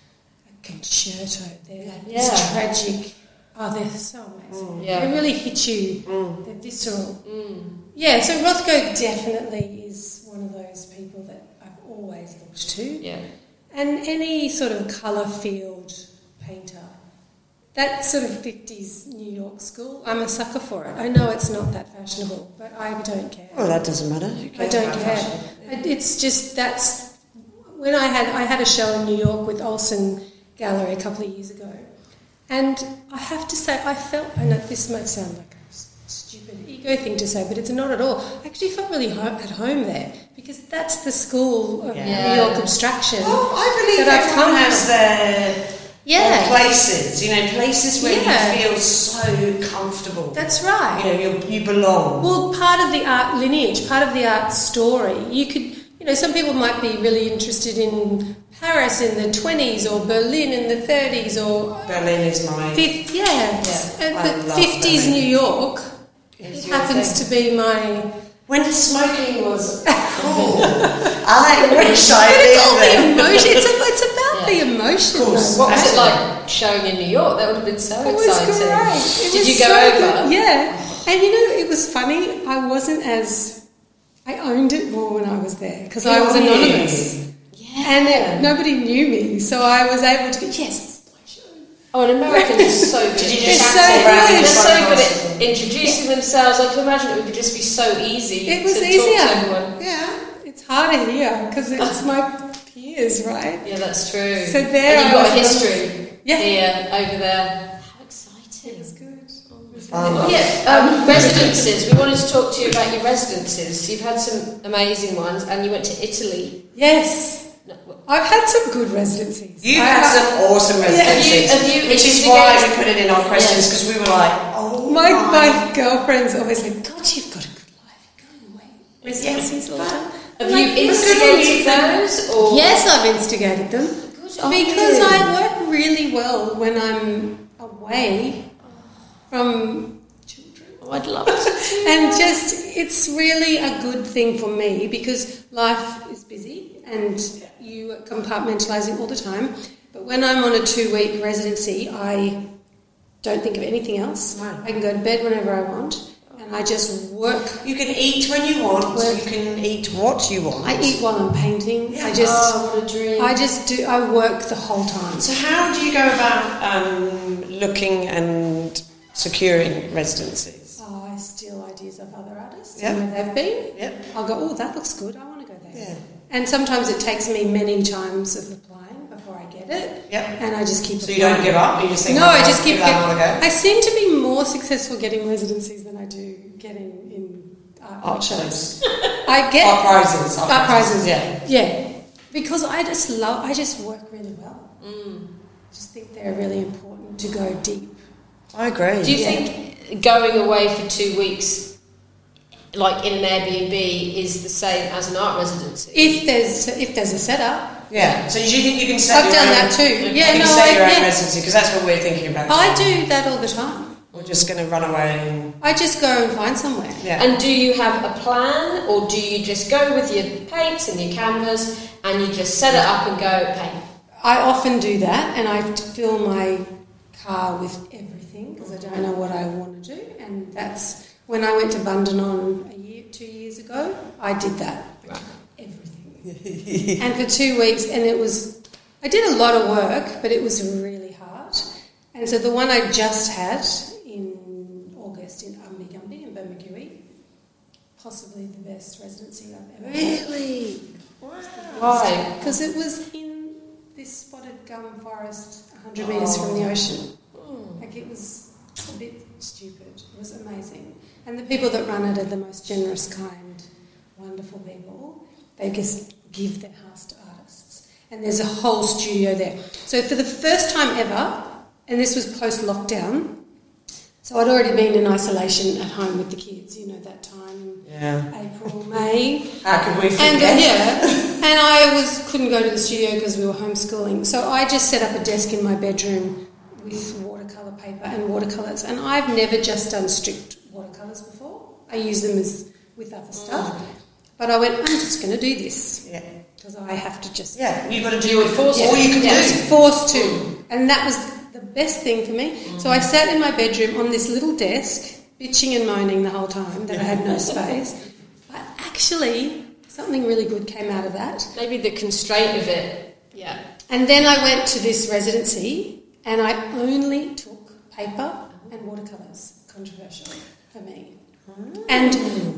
concerto. They're like this tragic. Oh, they're so amazing. They really hit you. They're visceral. Yeah, so Rothko definitely is one of those people that I've always looked to. Yeah. And any sort of colour-field painter, that sort of 50s New York school, I'm a sucker for it. I know it's not that fashionable, but I don't care. Well, that doesn't matter. I don't care. It's just that's... When I had a show in New York with Olsen Gallery a couple of years ago, and I have to say, I felt... I know this might sound like a stupid ego thing to say, but it's not at all. I actually felt really at home there, because that's the school of New York abstraction. Well, I believe that everyone has their places, places where you feel so comfortable. That's right. You belong. Well, part of the art lineage, part of the art story, you could... some people might be really interested in Paris in the 20s or Berlin in the 30s or... Berlin is my... But 50s New York happens to be my... When smoking was cool. I wish I did. It's all the emotion. It's about the emotion. What was it like showing in New York? That would have been so exciting. It was great. Did you go over? Yeah. And it was funny. I wasn't as... I owned it more when I was there because I was anonymous. Yeah. And nobody knew me, so I was able to go, yes, it's my show. Oh, and Americans are so good. They're so good at introducing themselves. I can imagine it would just be so easy to talk to everyone. Yeah. It's harder here because it's my peers, right? Yeah, that's true. So there and you've got a history here, over there. How exciting. It's good. Residences. We wanted to talk to you about your residences. You've had some amazing ones, and you went to Italy. Yes. I've had some good residencies. You've had some awesome residencies. Which is why we put it in our questions, because we were like, my girlfriends always like, God, you've got a good life. You're going away. Residencies all the time. Have you instigated those? Or? Yes, I've instigated them. Because I work really well when I'm away from children. Oh, I'd love to. And it's really a good thing for me because life is busy and you are compartmentalising all the time. But when I'm on a 2-week residency, I don't think of anything else. Right. I can go to bed whenever I want and I just work. You can eat when you want. You can eat what you want. I eat while I'm painting. Yeah. What a dream. I work the whole time. So how do you go about looking and securing residencies? I steal ideas of other artists where they've been. Yep. I'll go, that looks good, I want to go there. Yeah. And sometimes it takes me many times of applying before I get it. Yep. And I just keep applying. So you don't give up? You just think, no, I just keep I seem to be more successful getting residencies than I do getting in art shows. I get art prizes. Art prizes, yeah. Because I just work really well. I just think they're really important to go deep. I agree. Do you think going away for 2 weeks, like in an Airbnb, is the same as an art residency? If there's a setup. Yeah. So do you think you can set I've done that too. Yeah, you can set your own residency, because that's what we're thinking about. I do that all the time. We're just going to run away and... I just go and find somewhere. Yeah. And do you have a plan, or do you just go with your paints and your canvas and you just set it up and go paint? I often do that, and I fill my car with everything because I don't know what I want to do. And that's when I went to Bundanon 2 years ago. I did that. Right. Everything. And for 2 weeks, and I did a lot of work, but it was really hard. And so the one I just had in August in Gumby in Bermagui, possibly the best residency I've ever had. Really? Wow. Why? Because it was in this spotted gum forest 100 metres from the ocean. Like, it was a bit stupid. It was amazing. And the people that run it are the most generous, kind, wonderful people. They just give their house to artists. And there's a whole studio there. So for the first time ever, and this was post-lockdown, so I'd already been in isolation at home with the kids, that time in April, May. How could we forget? And I couldn't go to the studio because we were homeschooling. So I just set up a desk in my bedroom with watercolour paper and watercolours. And I've never just done strict watercolours before. I use them with other stuff. But I went, I'm just going to do this. Yeah. Because I have to just... Yeah, you've got to do it. All you can do. I was forced to. And that was the best thing for me. So I sat in my bedroom on this little desk, bitching and moaning the whole time that I had no space. But actually, something really good came out of that. Maybe the constraint of it. Yeah. And then I went to this residency and I only took paper and watercolours. Controversial for me. And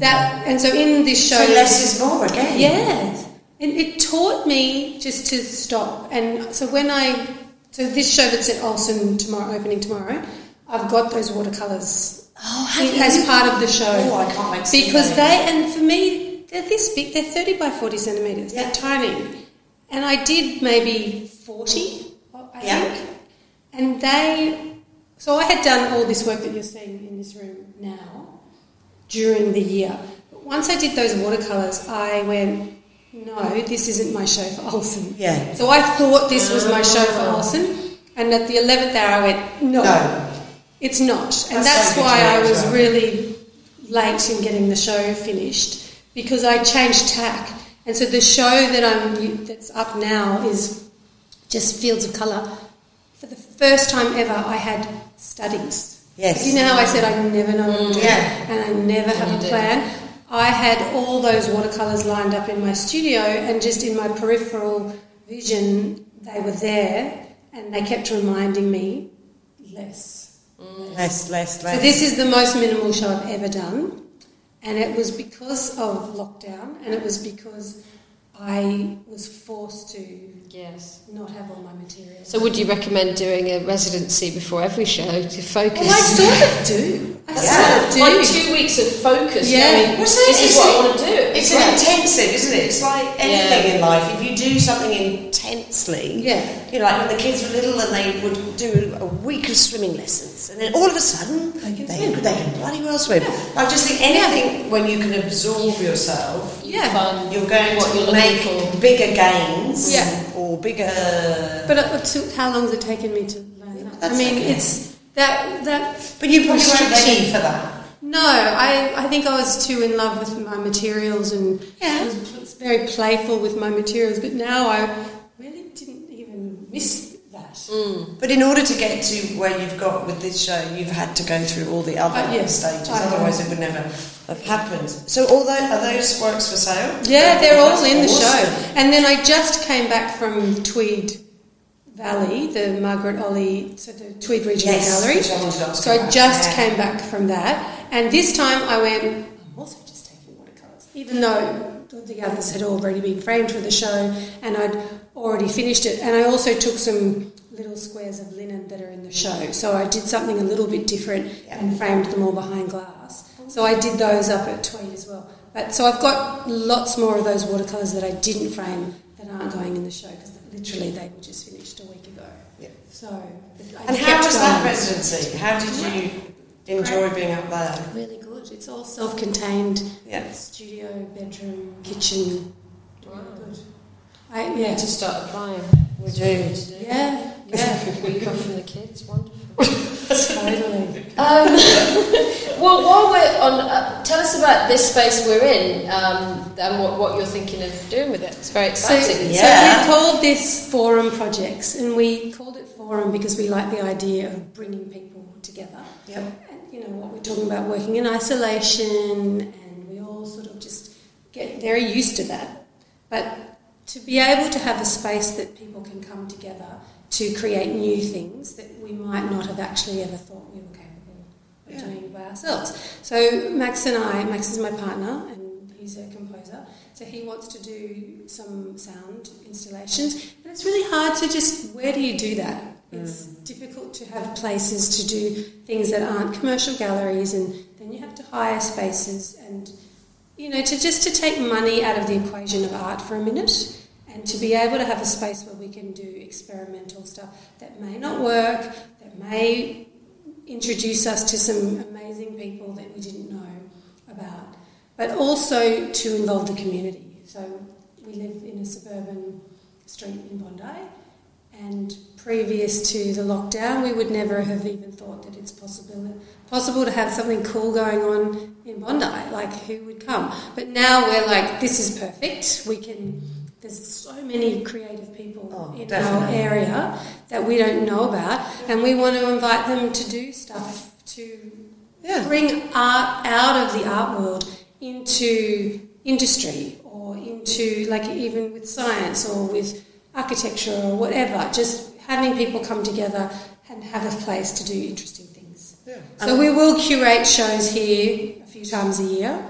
so in this show... So less is more again. Yes. And it taught me just to stop. And so so this show that's at Olsen opening tomorrow, I've got those watercolours as part of the show. Oh, I can't wait to see because and for me, they're this big. They're 30 by 40 centimetres. Yeah. They're tiny. And I did maybe 40, I think. And so I had done all this work that you're seeing in this room now during the year. But once I did those watercolours, I went... No, this isn't my show for Olsen. Yeah. So I thought this was my show for Olsen, and at the 11th hour I went, no, it's not. And that's why I was really late in getting the show finished, because I changed tack. And so the show that's up now is just Fields of Colour. For the first time ever, I had studies. Yes. You know how I said I never know what I'm doing, and I never have a plan? I had all those watercolours lined up in my studio, and just in my peripheral vision, they were there, and they kept reminding me, less. Less. So this is the most minimal show I've ever done, and it was because of lockdown, and it was because I was forced to not have all my materials. So would you recommend doing a residency before every show to focus? Well, I sort of do. Like 2 weeks of focus. Yeah. This is what I want to do. It's an intensive, isn't it? It's like anything in life. If you do something intensely, like when the kids were little and they would do a week of swimming lessons, and then all of a sudden they can bloody well swim. I just think anything when you can absorb yourself, fun. You're going to make bigger gains or bigger... But how long has it taken me to learn that? It's that... But you probably weren't ready for that. No, I think I was too in love with my materials, and I was very playful with my materials, but now I really didn't even miss that. But in order to get to where you've got with this show, you've had to go through all the other stages, otherwise it would never have happened. So are those works for sale? Yeah, they're all in the show. And then I just came back from Tweed Valley, the Margaret Olley, so the Tweed Regional Gallery. So I just came back from that. And this time I went, I'm also just taking watercolours, even though the others had already been framed for the show and I'd already finished it. And I also took some little squares of linen that are in the show. So I did something a little bit different and framed them all behind glass. So I did those up at Tweed as well. So I've got lots more of those watercolours that I didn't frame that aren't going in the show because literally they were just finished a week ago. Yeah. So. And how was that residency? How did you enjoy being up there? Really good. It's all self-contained. Yeah. Studio, bedroom, kitchen. Wow. Good. I need to start applying. Would you? Yeah. We come from the kids. Wonderful. Totally. Well, while we're on, tell us about this space we're in and what you're thinking of doing with it. It's very exciting. So we've called this Forum Projects, and we called it Forum because we like the idea of bringing people together. Yep. And, you know, what we're talking about, working in isolation, and we all sort of just get very used to that. But to be able to have a space that people can come together to create new things that we might not have actually ever thought we were capable of doing by ourselves. So Max is my partner and he's a composer, so he wants to do some sound installations, and it's really hard to just, where do you do that? It's difficult to have places to do things that aren't commercial galleries, and then you have to hire spaces, and you know, to take money out of the equation of art for a minute, and to be able to have a space where we can do experimental stuff that may not work, that may introduce us to some amazing people that we didn't know about, but also to involve the community. So we live in a suburban street in Bondi, and previous to the lockdown we would never have even thought that it's possible to have something cool going on in Bondi, like who would come? But now we're like, this is perfect, there's so many creative people in our area that we don't know about, and we want to invite them to do stuff to bring art out of the art world into industry, or into, like, even with science or with architecture or whatever, just having people come together and have a place to do interesting things. Yeah. So we will curate shows here a few times a year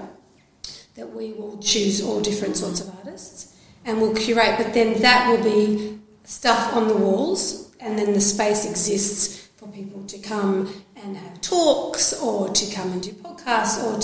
that we will choose all different sorts of artists and we'll curate, but then that will be stuff on the walls, and then the space exists for people to come and have talks, or to come and do podcasts, or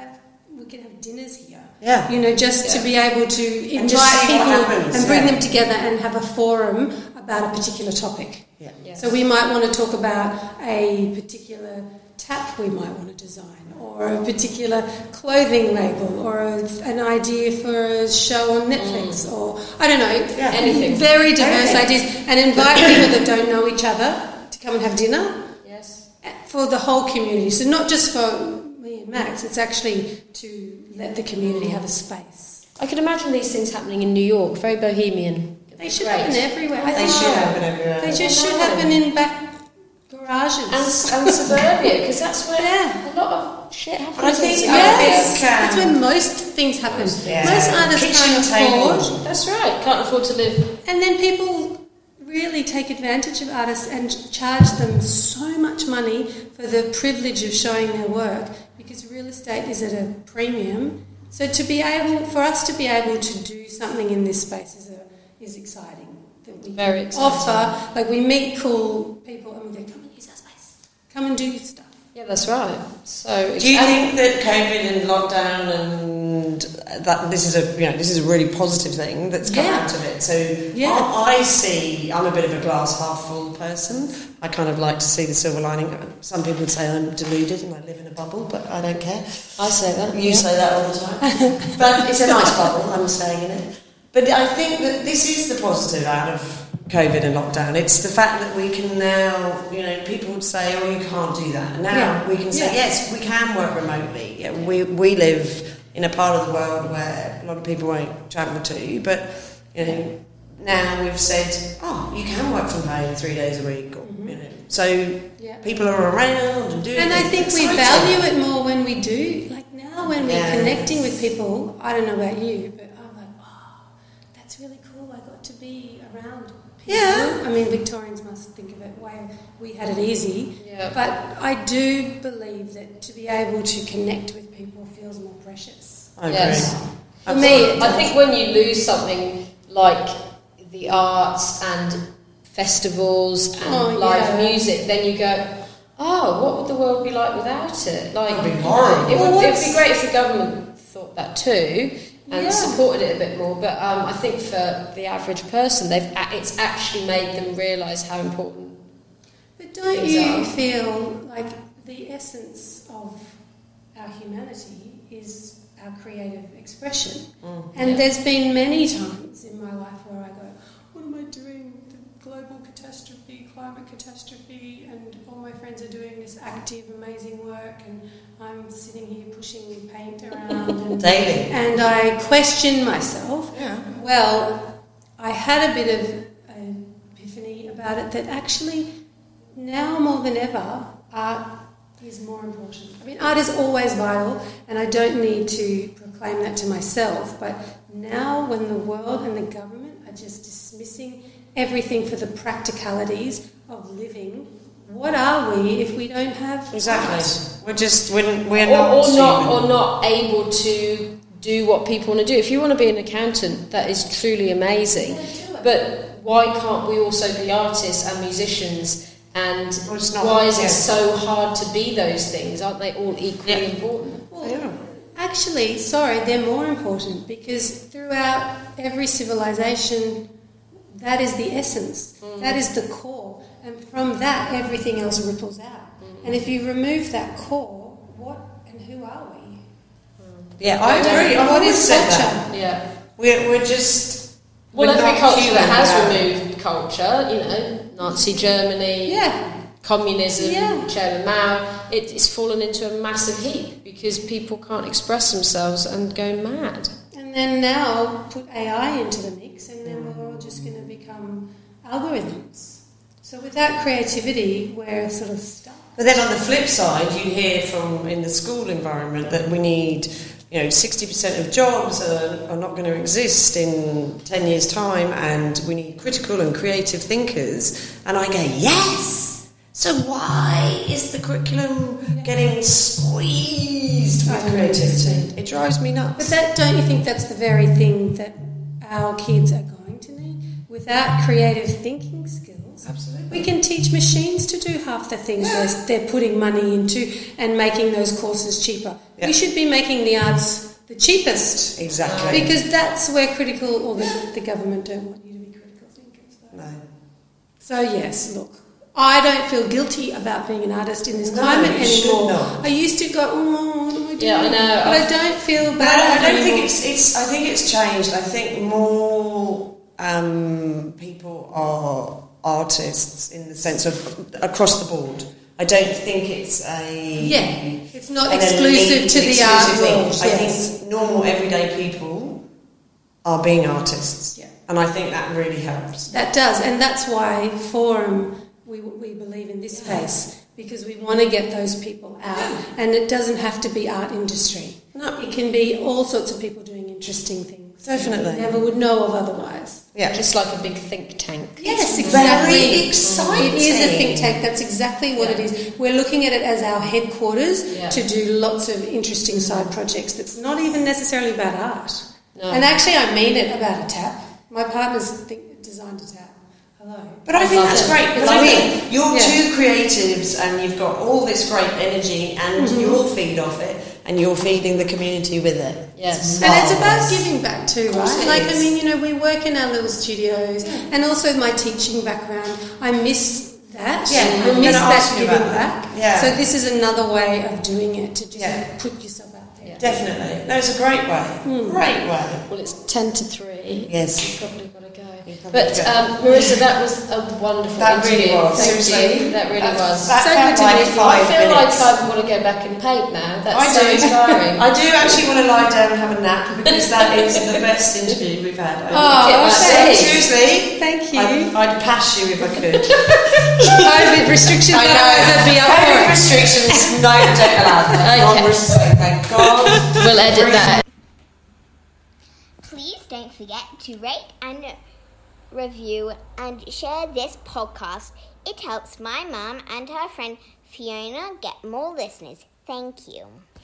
we can have dinners here. Yeah. You know, just to be able to invite people and bring them together and have a forum about a particular topic. Yeah. Yes. So we might want to talk about a particular tap we might want to design, or a particular clothing label, or an idea for a show on Netflix, or I don't know, anything. Very diverse ideas, and invite people that don't know each other to come and have dinner. Yes. For the whole community. So not just for me and Max, it's actually to let the community have a space. I can imagine these things happening in New York, very bohemian. They should happen everywhere. They should happen everywhere. They just should happen in back garages. And suburbia, because that's where a lot of shit happens. I think that's where most things happen. Yeah. Most artists can't afford. That's right, can't afford to live. And then people really take advantage of artists and charge them so much money for the privilege of showing their work, because real estate is at a premium. So for us to be able to do something in this space is exciting. That we Very exciting. offer, like, we meet cool people and we go, come and use our space, come and do stuff. Yeah, that's right. So, do you think that COVID and lockdown and that this is a really positive thing that's come out of it? So I'm a bit of a glass half full person. I kind of like to see the silver lining. Some people would say I'm deluded and I live in a bubble, but I don't care. I say that. You say that all the time. But it's a nice bubble. I'm staying in it. But I think that this is the positive out of COVID and lockdown. It's the fact that we can now, people would say, oh, you can't do that. Now we can say, yes, we can work remotely. Yeah, we live in a part of the world where a lot of people won't travel to, but, now we've said, oh, you can work from home 3 days a week, or, so people are around and doing. And I think we value it more when we do. Like now, when we're connecting with people, I don't know about you, but I'm like, wow, that's really cool. I got to be around people. Yeah. I mean, Victorians must think of it way we had it easy. Yeah. But I do believe that to be able to connect with people feels more precious. I agree. Yes. For me, I think when you lose something like the arts and festivals and live music, then you go, oh, what would the world be like without it? Like, it'd be horrible. It would be great if the government thought that too, and supported it a bit more. But I think for the average person, it's actually made them realise how important. But don't you feel like the essence of our humanity is our creative expression? And there's been many times in my life where I go, what am I doing? The global catastrophe, climate catastrophe, and all my friends are doing this active, amazing work, and I'm sitting here pushing paint around daily. And I question myself. Yeah. Well, I had a bit of an epiphany about it that actually now more than ever, art is more important. I mean, art is always vital, and I don't need to proclaim that to myself, but now when the world and the government are just dismissing everything for the practicalities of living, what are we if we don't have art? We're not able to do what people want to do. If you want to be an accountant, that is truly amazing. But why can't we also be artists and musicians? And why is it so hard to be those things? Aren't they all equally important? Well, actually, they're more important because throughout every civilization, that is the essence. That is the core. And from that, everything else ripples out. And if you remove that core, what and who are we? Yeah, I agree. What is culture? That. Yeah. We're just... Well, every culture that has removed culture, Nazi Germany, communism, Chairman Mao, it's fallen into a massive heap because people can't express themselves and go mad. And then now put AI into the mix and then we're all just going to become algorithms. So without creativity, we're sort of stuck. But then on the flip side, you hear from in the school environment that we need... 60% of jobs are not going to exist in 10 years' time, and we need critical and creative thinkers. And I go, yes! So why is the curriculum getting squeezed with creativity? It drives me nuts. But don't you think that's the very thing that our kids are going to need? Without creative thinking skills, absolutely, we can teach machines to do half the things they're putting money into and making those courses cheaper. Yeah. We should be making the arts the cheapest. Exactly. Because that's where the government don't want you to be critical thinkers. Though. No. So yes, look, I don't feel guilty about being an artist in this climate anymore. I used to go, what am I doing? Yeah, I know. But I don't feel bad. I don't think I think it's changed. I think more people are artists in the sense of across the board. I don't think it's it's not exclusive to the art world. I think normal everyday people are being artists, and I think that really helps. That does, and that's why Forum we believe in this space because we want to get those people out, and it doesn't have to be art industry. No, it can be all sorts of people doing interesting things. Definitely, you never would know of otherwise. Yeah, just like a big think tank. Yes, exactly. Very exciting. It is a think tank. That's exactly what it is. We're looking at it as our headquarters to do lots of interesting side projects. That's not even necessarily about art. No. And actually, I mean it about a tap. My partner's designed a tap. Hello. But I think that's great because I mean you're two creatives and you've got all this great energy and you all feed off it. And you're feeding the community with it. Yes. And it's about giving back too, right? Like, I mean, we work in our little studios and also my teaching background, I miss that. Yeah. I miss that giving back. Yeah. So this is another way of doing it, to just put yourself out there. Yeah. Definitely. No, it's a great way. Great way. Well, it's 10 to 3. Yes. You've probably got to go. But Marissa, that was a wonderful interview. Really was. Seriously, that really was. That so good to meet you. I feel like I want to go back and paint now. That's so inspiring. I do actually want to lie down and have a nap because that is the best interview we've had. Seriously, thank you. I'd pass you if I could. COVID restrictions. I know. COVID restrictions. No, don't allow that. Okay. Thank God. We'll edit that. Please don't forget to rate and review and share this podcast. It helps my mum and her friend Fiona get more listeners. Thank you.